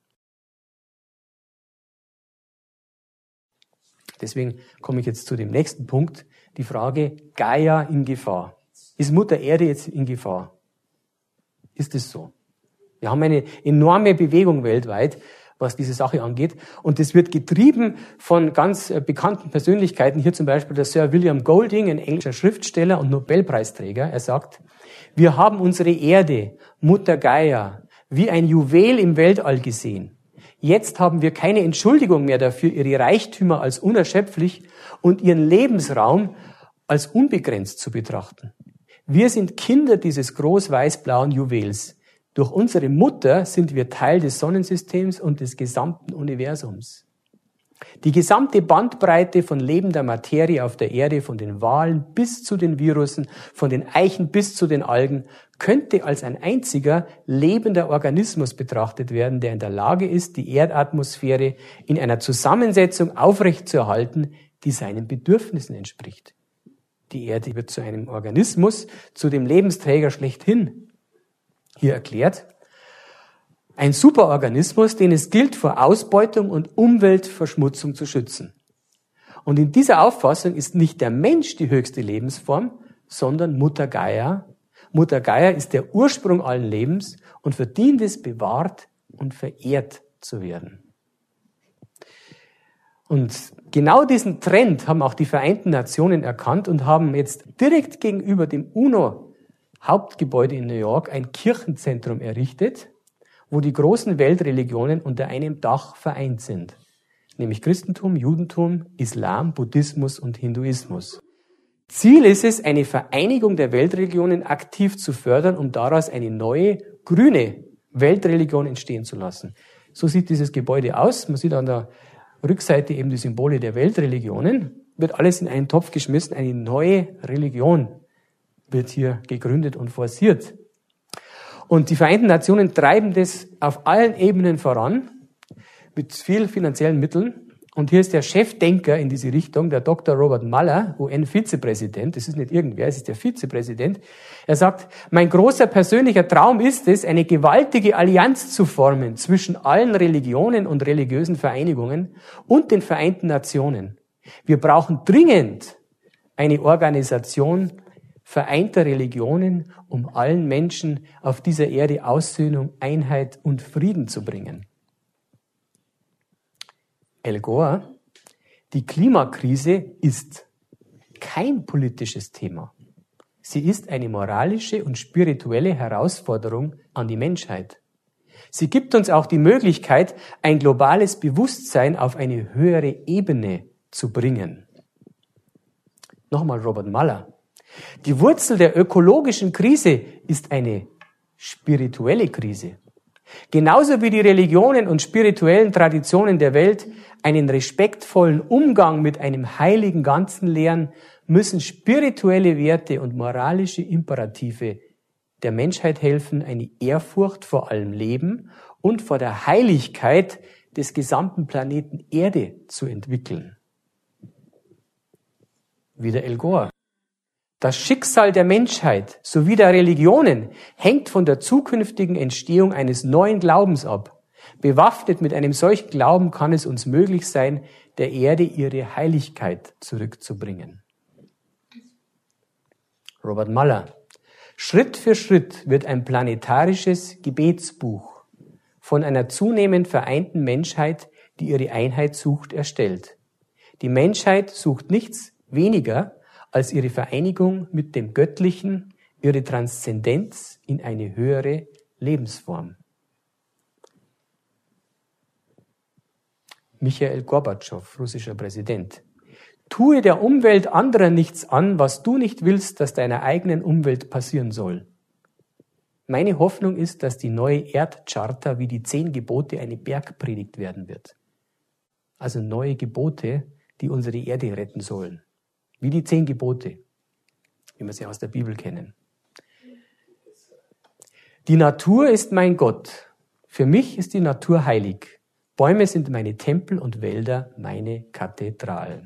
Deswegen komme ich jetzt zu dem nächsten Punkt, die Frage Gaia in Gefahr. Ist Mutter Erde jetzt in Gefahr? Ist es so? Wir haben eine enorme Bewegung weltweit, was diese Sache angeht. Und das wird getrieben von ganz bekannten Persönlichkeiten. Hier zum Beispiel der Sir William Golding, ein englischer Schriftsteller und Nobelpreisträger. Er sagt, wir haben unsere Erde, Mutter Gaia, wie ein Juwel im Weltall gesehen. Jetzt haben wir keine Entschuldigung mehr dafür, ihre Reichtümer als unerschöpflich und ihren Lebensraum als unbegrenzt zu betrachten. Wir sind Kinder dieses groß-weiß-blauen Juwels. Durch unsere Mutter sind wir Teil des Sonnensystems und des gesamten Universums. Die gesamte Bandbreite von lebender Materie auf der Erde, von den Walen bis zu den Virussen, von den Eichen bis zu den Algen, könnte als ein einziger lebender Organismus betrachtet werden, der in der Lage ist, die Erdatmosphäre in einer Zusammensetzung aufrechtzuerhalten, die seinen Bedürfnissen entspricht. Die Erde wird zu einem Organismus, zu dem Lebensträger schlechthin. Hier erklärt, ein Superorganismus, den es gilt, vor Ausbeutung und Umweltverschmutzung zu schützen. Und in dieser Auffassung ist nicht der Mensch die höchste Lebensform, sondern Mutter Gaia. Mutter Gaia ist der Ursprung allen Lebens und verdient es, bewahrt und verehrt zu werden. Und genau diesen Trend haben auch die Vereinten Nationen erkannt und haben jetzt direkt gegenüber dem UNO-Hauptgebäude in New York ein Kirchenzentrum errichtet, wo die großen Weltreligionen unter einem Dach vereint sind, nämlich Christentum, Judentum, Islam, Buddhismus und Hinduismus. Ziel ist es, eine Vereinigung der Weltreligionen aktiv zu fördern, um daraus eine neue, grüne Weltreligion entstehen zu lassen. So sieht dieses Gebäude aus. Man sieht an der Rückseite eben die Symbole der Weltreligionen. Wird alles in einen Topf geschmissen. Eine neue Religion wird hier gegründet und forciert. Und die Vereinten Nationen treiben das auf allen Ebenen voran, mit vielen finanziellen Mitteln. Und hier ist der Chefdenker in diese Richtung, der Dr. Robert Mueller, UN-Vizepräsident. Das ist nicht irgendwer, es ist der Vizepräsident. Er sagt, mein großer persönlicher Traum ist es, eine gewaltige Allianz zu formen zwischen allen Religionen und religiösen Vereinigungen und den Vereinten Nationen. Wir brauchen dringend eine Organisation vereinter Religionen, um allen Menschen auf dieser Erde Aussöhnung, Einheit und Frieden zu bringen. Al Gore, die Klimakrise ist kein politisches Thema. Sie ist eine moralische und spirituelle Herausforderung an die Menschheit. Sie gibt uns auch die Möglichkeit, ein globales Bewusstsein auf eine höhere Ebene zu bringen. Nochmal Robert Muller. Die Wurzel der ökologischen Krise ist eine spirituelle Krise. Genauso wie die Religionen und spirituellen Traditionen der Welt einen respektvollen Umgang mit einem heiligen Ganzen lehren, müssen spirituelle Werte und moralische Imperative der Menschheit helfen, eine Ehrfurcht vor allem Leben und vor der Heiligkeit des gesamten Planeten Erde zu entwickeln. Wieder El Gore. Das Schicksal der Menschheit sowie der Religionen hängt von der zukünftigen Entstehung eines neuen Glaubens ab. Bewaffnet mit einem solchen Glauben kann es uns möglich sein, der Erde ihre Heiligkeit zurückzubringen. Robert Muller. Schritt für Schritt wird ein planetarisches Gebetsbuch von einer zunehmend vereinten Menschheit, die ihre Einheit sucht, erstellt. Die Menschheit sucht nichts weniger als ihre Vereinigung mit dem Göttlichen, ihre Transzendenz in eine höhere Lebensform. Michail Gorbatschow, russischer Präsident. Tue der Umwelt anderer nichts an, was du nicht willst, dass deiner eigenen Umwelt passieren soll. Meine Hoffnung ist, dass die neue Erdcharta wie die 10 Gebote eine Bergpredigt werden wird. Also neue Gebote, die unsere Erde retten sollen. Wie die 10 Gebote, wie wir sie aus der Bibel kennen. Die Natur ist mein Gott. Für mich ist die Natur heilig. Bäume sind meine Tempel und Wälder meine Kathedralen.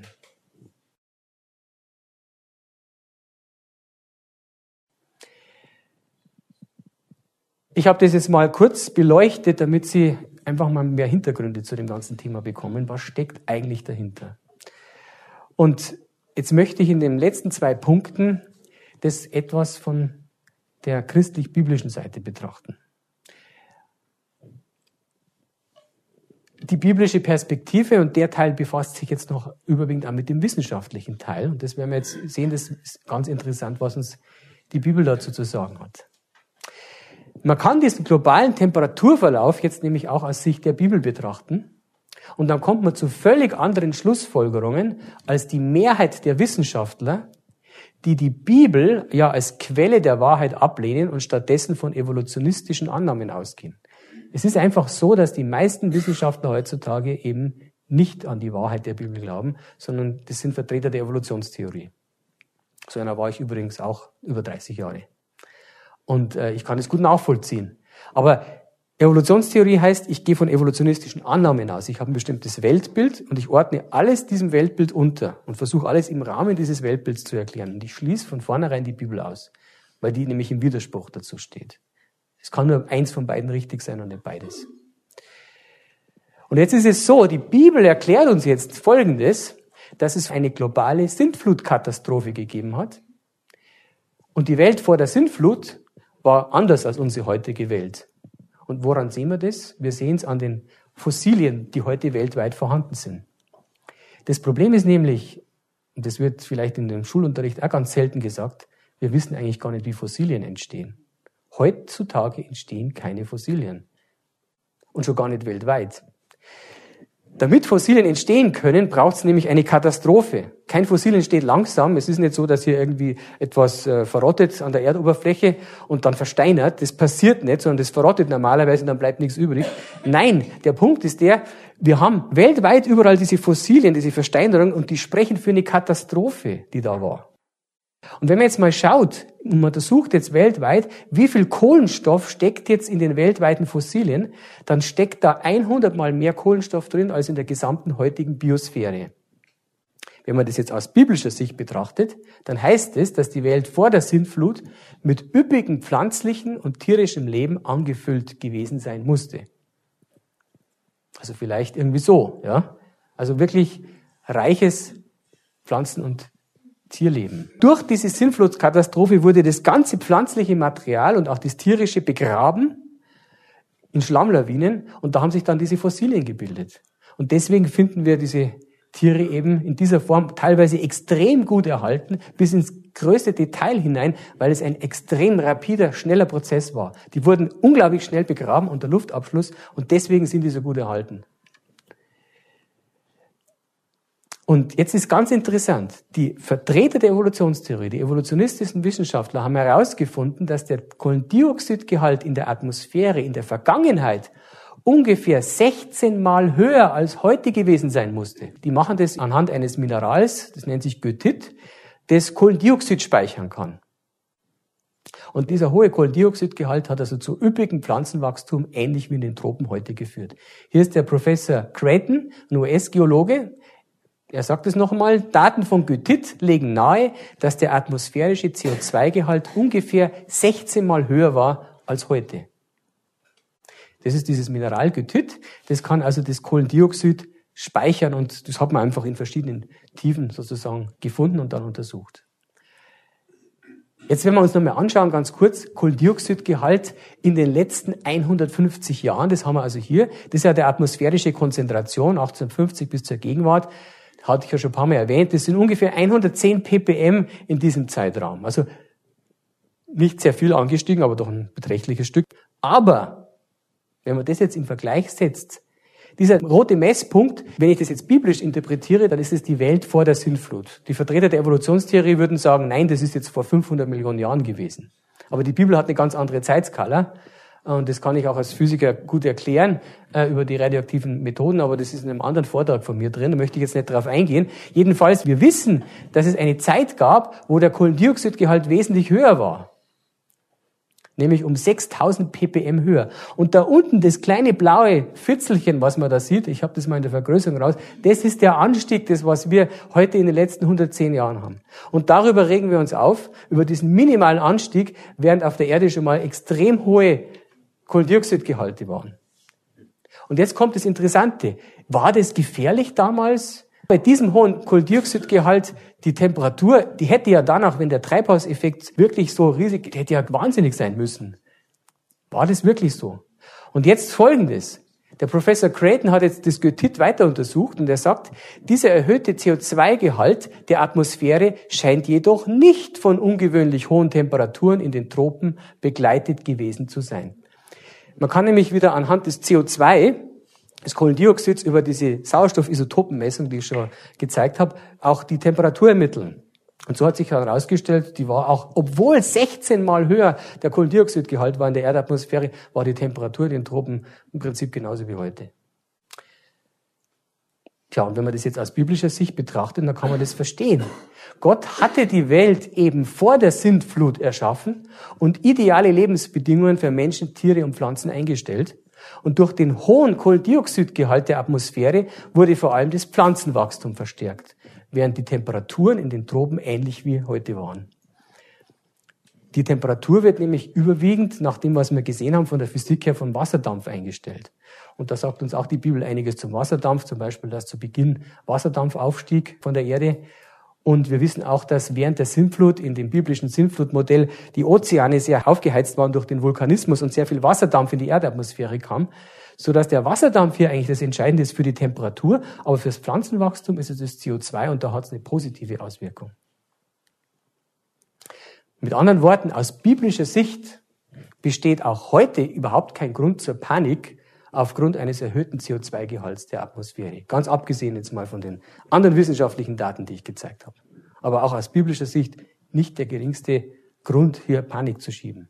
Ich habe das jetzt mal kurz beleuchtet, damit Sie einfach mal mehr Hintergründe zu dem ganzen Thema bekommen. Was steckt eigentlich dahinter? Und jetzt möchte ich in den letzten 2 Punkten das etwas von der christlich-biblischen Seite betrachten. Die biblische Perspektive und der Teil befasst sich jetzt noch überwiegend auch mit dem wissenschaftlichen Teil. Und das werden wir jetzt sehen, das ist ganz interessant, was uns die Bibel dazu zu sagen hat. Man kann diesen globalen Temperaturverlauf jetzt nämlich auch aus Sicht der Bibel betrachten. Und dann kommt man zu völlig anderen Schlussfolgerungen als die Mehrheit der Wissenschaftler, die die Bibel ja als Quelle der Wahrheit ablehnen und stattdessen von evolutionistischen Annahmen ausgehen. Es ist einfach so, dass die meisten Wissenschaftler heutzutage eben nicht an die Wahrheit der Bibel glauben, sondern das sind Vertreter der Evolutionstheorie. So einer war ich übrigens auch über 30 Jahre. Und ich kann das gut nachvollziehen. Aber Evolutionstheorie heißt, ich gehe von evolutionistischen Annahmen aus. Ich habe ein bestimmtes Weltbild und ich ordne alles diesem Weltbild unter und versuche alles im Rahmen dieses Weltbilds zu erklären. Und ich schließe von vornherein die Bibel aus, weil die nämlich im Widerspruch dazu steht. Es kann nur eins von beiden richtig sein und nicht beides. Und jetzt ist es so, die Bibel erklärt uns jetzt Folgendes, dass es eine globale Sintflutkatastrophe gegeben hat. Und die Welt vor der Sintflut war anders als unsere heutige Welt. Und woran sehen wir das? Wir sehen es an den Fossilien, die heute weltweit vorhanden sind. Das Problem ist nämlich, und das wird vielleicht in dem Schulunterricht auch ganz selten gesagt, wir wissen eigentlich gar nicht, wie Fossilien entstehen. Heutzutage entstehen keine Fossilien. Und schon gar nicht weltweit. Damit Fossilien entstehen können, braucht es nämlich eine Katastrophe. Kein Fossil entsteht langsam. Es ist nicht so, dass hier irgendwie etwas verrottet an der Erdoberfläche und dann versteinert. Das passiert nicht, sondern das verrottet normalerweise und dann bleibt nichts übrig. Nein, der Punkt ist der, wir haben weltweit überall diese Fossilien, diese Versteinerung und die sprechen für eine Katastrophe, die da war. Und wenn man jetzt mal schaut und man untersucht jetzt weltweit, wie viel Kohlenstoff steckt jetzt in den weltweiten Fossilien, dann steckt da 100 Mal mehr Kohlenstoff drin als in der gesamten heutigen Biosphäre. Wenn man das jetzt aus biblischer Sicht betrachtet, dann heißt es, dass die Welt vor der Sintflut mit üppigem pflanzlichen und tierischem Leben angefüllt gewesen sein musste. Also vielleicht irgendwie so, ja. Also wirklich reiches Pflanzen- und Tierleben. Durch diese Sintflutkatastrophe wurde das ganze pflanzliche Material und auch das tierische begraben in Schlammlawinen und da haben sich dann diese Fossilien gebildet. Und deswegen finden wir diese Tiere eben in dieser Form teilweise extrem gut erhalten, bis ins größte Detail hinein, weil es ein extrem rapider, schneller Prozess war. Die wurden unglaublich schnell begraben unter Luftabschluss und deswegen sind die so gut erhalten. Und jetzt ist ganz interessant, die Vertreter der Evolutionstheorie, die evolutionistischen Wissenschaftler haben herausgefunden, dass der Kohlendioxidgehalt in der Atmosphäre in der Vergangenheit ungefähr 16 Mal höher als heute gewesen sein musste. Die machen das anhand eines Minerals, das nennt sich Goethit, das Kohlendioxid speichern kann. Und dieser hohe Kohlendioxidgehalt hat also zu üppigem Pflanzenwachstum, ähnlich wie in den Tropen heute geführt. Hier ist der Professor Creighton, ein US-Geologe. Er sagt es noch einmal, Daten von Goethit legen nahe, dass der atmosphärische CO2-Gehalt ungefähr 16 Mal höher war als heute. Das ist dieses Mineral Goethit, das kann also das Kohlendioxid speichern und das hat man einfach in verschiedenen Tiefen sozusagen gefunden und dann untersucht. Jetzt, wenn wir uns nochmal anschauen, ganz kurz, Kohlendioxidgehalt in den letzten 150 Jahren, das haben wir also hier, das ist ja die atmosphärische Konzentration, 1850 bis zur Gegenwart, hatte ich ja schon ein paar Mal erwähnt, das sind ungefähr 110 ppm in diesem Zeitraum. Also nicht sehr viel angestiegen, aber doch ein beträchtliches Stück. Aber wenn man das jetzt im Vergleich setzt, dieser rote Messpunkt, wenn ich das jetzt biblisch interpretiere, dann ist es die Welt vor der Sintflut. Die Vertreter der Evolutionstheorie würden sagen, nein, das ist jetzt vor 500 Millionen Jahren gewesen. Aber die Bibel hat eine ganz andere Zeitskala. Und das kann ich auch als Physiker gut erklären über die radioaktiven Methoden, aber das ist in einem anderen Vortrag von mir drin, da möchte ich jetzt nicht drauf eingehen. Jedenfalls, wir wissen, dass es eine Zeit gab, wo der Kohlendioxidgehalt wesentlich höher war. Nämlich um 6000 ppm höher. Und da unten das kleine blaue Fitzelchen, was man da sieht, ich habe das mal in der Vergrößerung raus, das ist der Anstieg, das was wir heute in den letzten 110 Jahren haben. Und darüber regen wir uns auf, über diesen minimalen Anstieg, während auf der Erde schon mal extrem hohe Kohlendioxidgehalte waren. Und jetzt kommt das Interessante. War das gefährlich damals? Bei diesem hohen Kohlendioxidgehalt, die Temperatur, die hätte ja danach, wenn der Treibhauseffekt wirklich so riesig, die hätte ja wahnsinnig sein müssen. War das wirklich so? Und jetzt Folgendes. Der Professor Creighton hat jetzt das Goethit weiter untersucht und er sagt, dieser erhöhte CO2-Gehalt der Atmosphäre scheint jedoch nicht von ungewöhnlich hohen Temperaturen in den Tropen begleitet gewesen zu sein. Man kann nämlich wieder anhand des CO2, des Kohlendioxids, über diese Sauerstoffisotopenmessung, die ich schon gezeigt habe, auch die Temperatur ermitteln. Und so hat sich herausgestellt, die war auch, obwohl 16 Mal höher der Kohlendioxidgehalt war in der Erdatmosphäre, war die Temperatur in den Tropen im Prinzip genauso wie heute. Tja, und wenn man das jetzt aus biblischer Sicht betrachtet, dann kann man das verstehen. Gott hatte die Welt eben vor der Sintflut erschaffen und ideale Lebensbedingungen für Menschen, Tiere und Pflanzen eingestellt. Und durch den hohen Kohlendioxidgehalt der Atmosphäre wurde vor allem das Pflanzenwachstum verstärkt, während die Temperaturen in den Tropen ähnlich wie heute waren. Die Temperatur wird nämlich überwiegend, nach dem, was wir gesehen haben, von der Physik her von Wasserdampf eingestellt. Und da sagt uns auch die Bibel einiges zum Wasserdampf, zum Beispiel, dass zu Beginn Wasserdampf aufstieg von der Erde. Und wir wissen auch, dass während der Sintflut, in dem biblischen Sintflutmodell, die Ozeane sehr aufgeheizt waren durch den Vulkanismus und sehr viel Wasserdampf in die Erdatmosphäre kam, sodass der Wasserdampf hier eigentlich das Entscheidende ist für die Temperatur, aber fürs Pflanzenwachstum ist es das CO2 und da hat es eine positive Auswirkung. Mit anderen Worten, aus biblischer Sicht besteht auch heute überhaupt kein Grund zur Panik aufgrund eines erhöhten CO2-Gehalts der Atmosphäre. Ganz abgesehen jetzt mal von den anderen wissenschaftlichen Daten, die ich gezeigt habe. Aber auch aus biblischer Sicht nicht der geringste Grund, hier Panik zu schieben.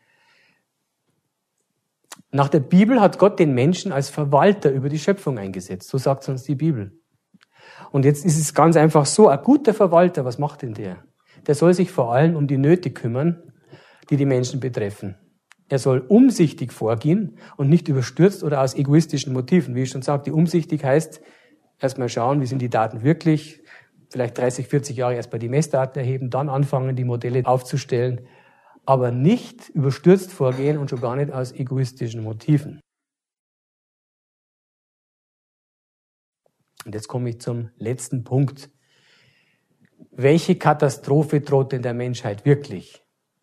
Nach der Bibel hat Gott den Menschen als Verwalter über die Schöpfung eingesetzt. So sagt uns die Bibel. Und jetzt ist es ganz einfach so, ein guter Verwalter, was macht denn der? Der soll sich vor allem um die Nöte kümmern, die die Menschen betreffen. Er soll umsichtig vorgehen und nicht überstürzt oder aus egoistischen Motiven. Wie ich schon sagte, umsichtig heißt erstmal schauen, wie sind die Daten wirklich, vielleicht 30, 40 Jahre erstmal die Messdaten erheben, dann anfangen, die Modelle aufzustellen, aber nicht überstürzt vorgehen und schon gar nicht aus egoistischen Motiven. Und jetzt komme ich zum letzten Punkt. Welche Katastrophe droht denn der Menschheit wirklich?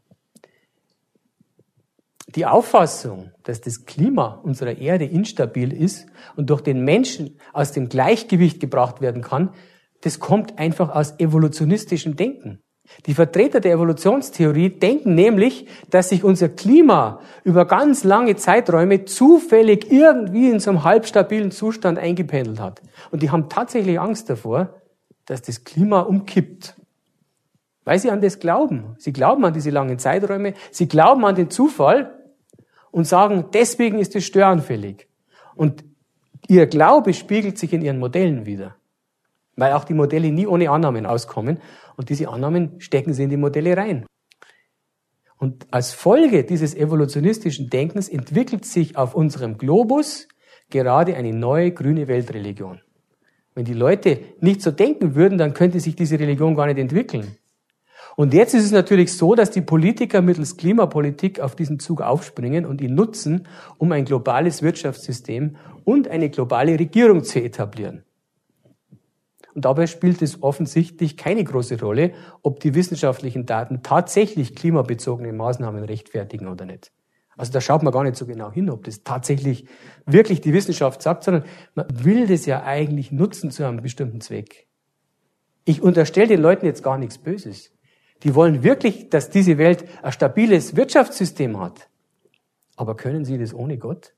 Die Auffassung, dass das Klima unserer Erde instabil ist und durch den Menschen aus dem Gleichgewicht gebracht werden kann, das kommt einfach aus evolutionistischem Denken. Die Vertreter der Evolutionstheorie denken nämlich, dass sich unser Klima über ganz lange Zeiträume zufällig irgendwie in so einem halbstabilen Zustand eingependelt hat. Und die haben tatsächlich Angst davor, dass das Klima umkippt. Weil sie an das glauben. Sie glauben an diese langen Zeiträume, sie glauben an den Zufall und sagen, deswegen ist es störanfällig. Und ihr Glaube spiegelt sich in ihren Modellen wider. Weil auch die Modelle nie ohne Annahmen auskommen. Und diese Annahmen stecken sie in die Modelle rein. Und als Folge dieses evolutionistischen Denkens entwickelt sich auf unserem Globus gerade eine neue grüne Weltreligion. Wenn die Leute nicht so denken würden, dann könnte sich diese Religion gar nicht entwickeln. Und jetzt ist es natürlich so, dass die Politiker mittels Klimapolitik auf diesen Zug aufspringen und ihn nutzen, um ein globales Wirtschaftssystem und eine globale Regierung zu etablieren. Und dabei spielt es offensichtlich keine große Rolle, ob die wissenschaftlichen Daten tatsächlich klimabezogene Maßnahmen rechtfertigen oder nicht. Also da schaut man gar nicht so genau hin, ob das tatsächlich wirklich die Wissenschaft sagt, sondern man will das ja eigentlich nutzen zu einem bestimmten Zweck. Ich unterstelle den Leuten jetzt gar nichts Böses. Die wollen wirklich, dass diese Welt ein stabiles Wirtschaftssystem hat. Aber können sie das ohne Gott?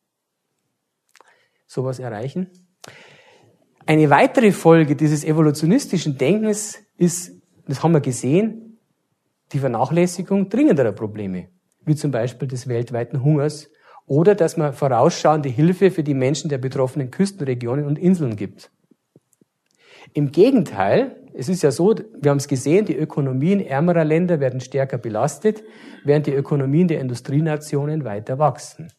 Sowas erreichen? Eine weitere Folge dieses evolutionistischen Denkens ist, das haben wir gesehen, die Vernachlässigung dringenderer Probleme, wie zum Beispiel des weltweiten Hungers oder dass man vorausschauende Hilfe für die Menschen der betroffenen Küstenregionen und Inseln gibt. Im Gegenteil, es ist ja so, wir haben es gesehen, die Ökonomien ärmerer Länder werden stärker belastet, während die Ökonomien der Industrienationen weiter wachsen.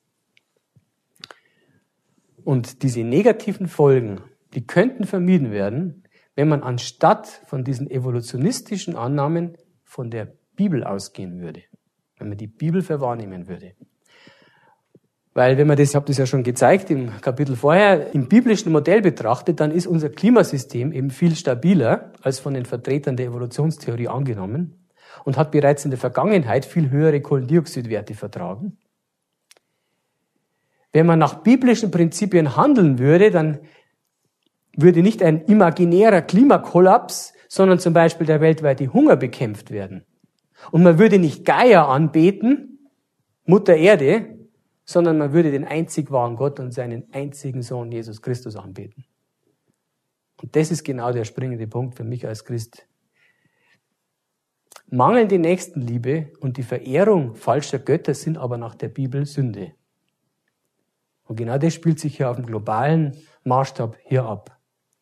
Und diese negativen Folgen, die könnten vermieden werden, wenn man anstatt von diesen evolutionistischen Annahmen von der Bibel ausgehen würde. Wenn man die Bibel für wahr nehmen würde. Weil wenn man das, ich habe das ja schon gezeigt im Kapitel vorher, im biblischen Modell betrachtet, dann ist unser Klimasystem eben viel stabiler als von den Vertretern der Evolutionstheorie angenommen und hat bereits in der Vergangenheit viel höhere Kohlendioxidwerte vertragen. Wenn man nach biblischen Prinzipien handeln würde, dann würde nicht ein imaginärer Klimakollaps, sondern zum Beispiel der weltweite Hunger bekämpft werden. Und man würde nicht Gaia anbeten, Mutter Erde, sondern man würde den einzig wahren Gott und seinen einzigen Sohn Jesus Christus anbeten. Und das ist genau der springende Punkt für mich als Christ. Mangelnde Nächstenliebe und die Verehrung falscher Götter sind aber nach der Bibel Sünde. Und genau das spielt sich hier auf dem globalen Maßstab hier ab.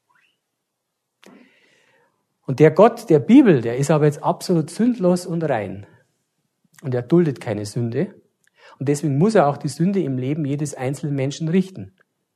Und der Gott der Bibel, der ist aber jetzt absolut sündlos und rein. Und er duldet keine Sünde. Und deswegen muss er auch die Sünde im Leben jedes einzelnen Menschen richten.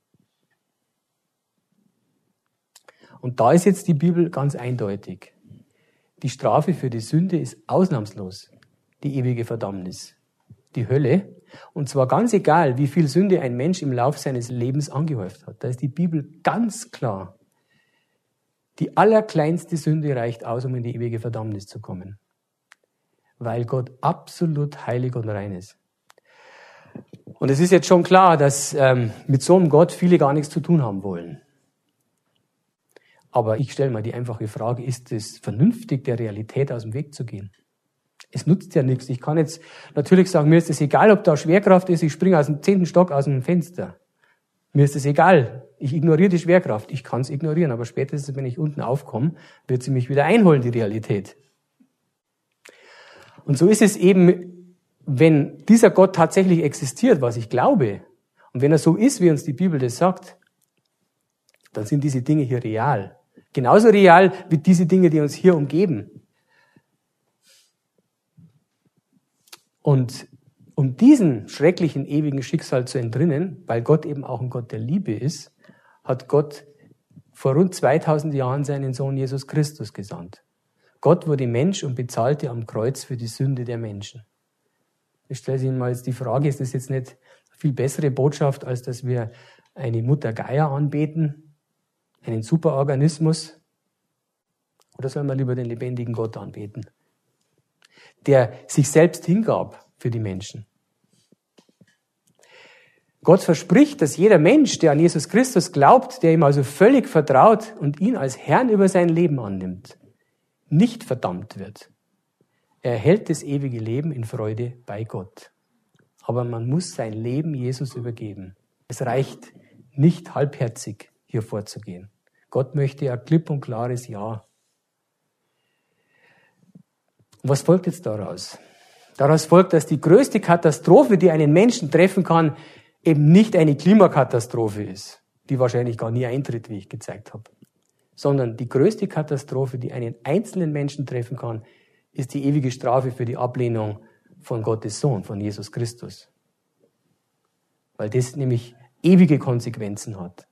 Und da ist jetzt die Bibel ganz eindeutig. Die Strafe für die Sünde ist ausnahmslos die ewige Verdammnis, die Hölle. Und zwar ganz egal, wie viel Sünde ein Mensch im Laufe seines Lebens angehäuft hat. Da ist die Bibel ganz klar. Die allerkleinste Sünde reicht aus, um in die ewige Verdammnis zu kommen. Weil Gott absolut heilig und rein ist. Und es ist jetzt schon klar, dass mit so einem Gott viele gar nichts zu tun haben wollen. Aber ich stelle mal die einfache Frage, ist es vernünftig, der Realität aus dem Weg zu gehen? Es nutzt ja nichts. Ich kann jetzt natürlich sagen, mir ist es egal, ob da Schwerkraft ist, ich springe aus dem 10. Stock aus dem Fenster. Mir ist es egal. Ich ignoriere die Schwerkraft. Ich kann es ignorieren, aber spätestens, wenn ich unten aufkomme, wird sie mich wieder einholen, die Realität. Und so ist es eben, wenn dieser Gott tatsächlich existiert, was ich glaube, und wenn er so ist, wie uns die Bibel das sagt, dann sind diese Dinge hier real. Genauso real wie diese Dinge, die uns hier umgeben. Und um diesen schrecklichen, ewigen Schicksal zu entrinnen, weil Gott eben auch ein Gott der Liebe ist, hat Gott vor rund 2000 Jahren seinen Sohn Jesus Christus gesandt. Gott wurde Mensch und bezahlte am Kreuz für die Sünde der Menschen. Ich stelle Ihnen mal jetzt die Frage, ist das jetzt nicht eine viel bessere Botschaft, als dass wir eine Mutter Gaia anbeten, einen Superorganismus? Oder soll man lieber den lebendigen Gott anbeten, der sich selbst hingab für die Menschen? Gott verspricht, dass jeder Mensch, der an Jesus Christus glaubt, der ihm also völlig vertraut und ihn als Herrn über sein Leben annimmt, nicht verdammt wird. Er erhält das ewige Leben in Freude bei Gott. Aber man muss sein Leben Jesus übergeben. Es reicht nicht halbherzig hier vorzugehen. Gott möchte ein klipp und klares Ja. Und was folgt jetzt daraus? Daraus folgt, dass die größte Katastrophe, die einen Menschen treffen kann, eben nicht eine Klimakatastrophe ist, die wahrscheinlich gar nie eintritt, wie ich gezeigt habe, sondern die größte Katastrophe, die einen einzelnen Menschen treffen kann, ist die ewige Strafe für die Ablehnung von Gottes Sohn, von Jesus Christus. Weil das nämlich ewige Konsequenzen hat.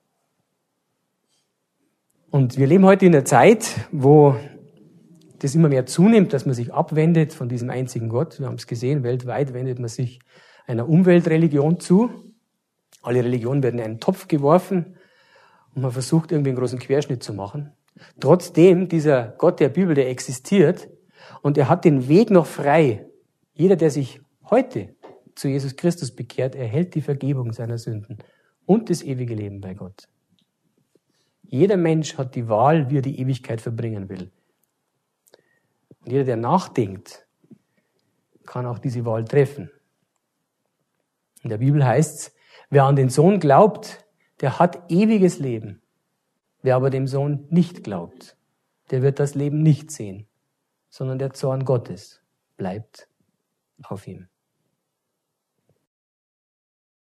Und wir leben heute in einer Zeit, wo das immer mehr zunimmt, dass man sich abwendet von diesem einzigen Gott. Wir haben es gesehen, weltweit wendet man sich einer Umweltreligion zu. Alle Religionen werden in einen Topf geworfen und man versucht irgendwie einen großen Querschnitt zu machen. Trotzdem, dieser Gott der Bibel, der existiert und er hat den Weg noch frei. Jeder, der sich heute zu Jesus Christus bekehrt, erhält die Vergebung seiner Sünden und das ewige Leben bei Gott. Jeder Mensch hat die Wahl, wie er die Ewigkeit verbringen will. Und jeder, der nachdenkt, kann auch diese Wahl treffen. In der Bibel heißt es, wer an den Sohn glaubt, der hat ewiges Leben. Wer aber dem Sohn nicht glaubt, der wird das Leben nicht sehen, sondern der Zorn Gottes bleibt auf ihm.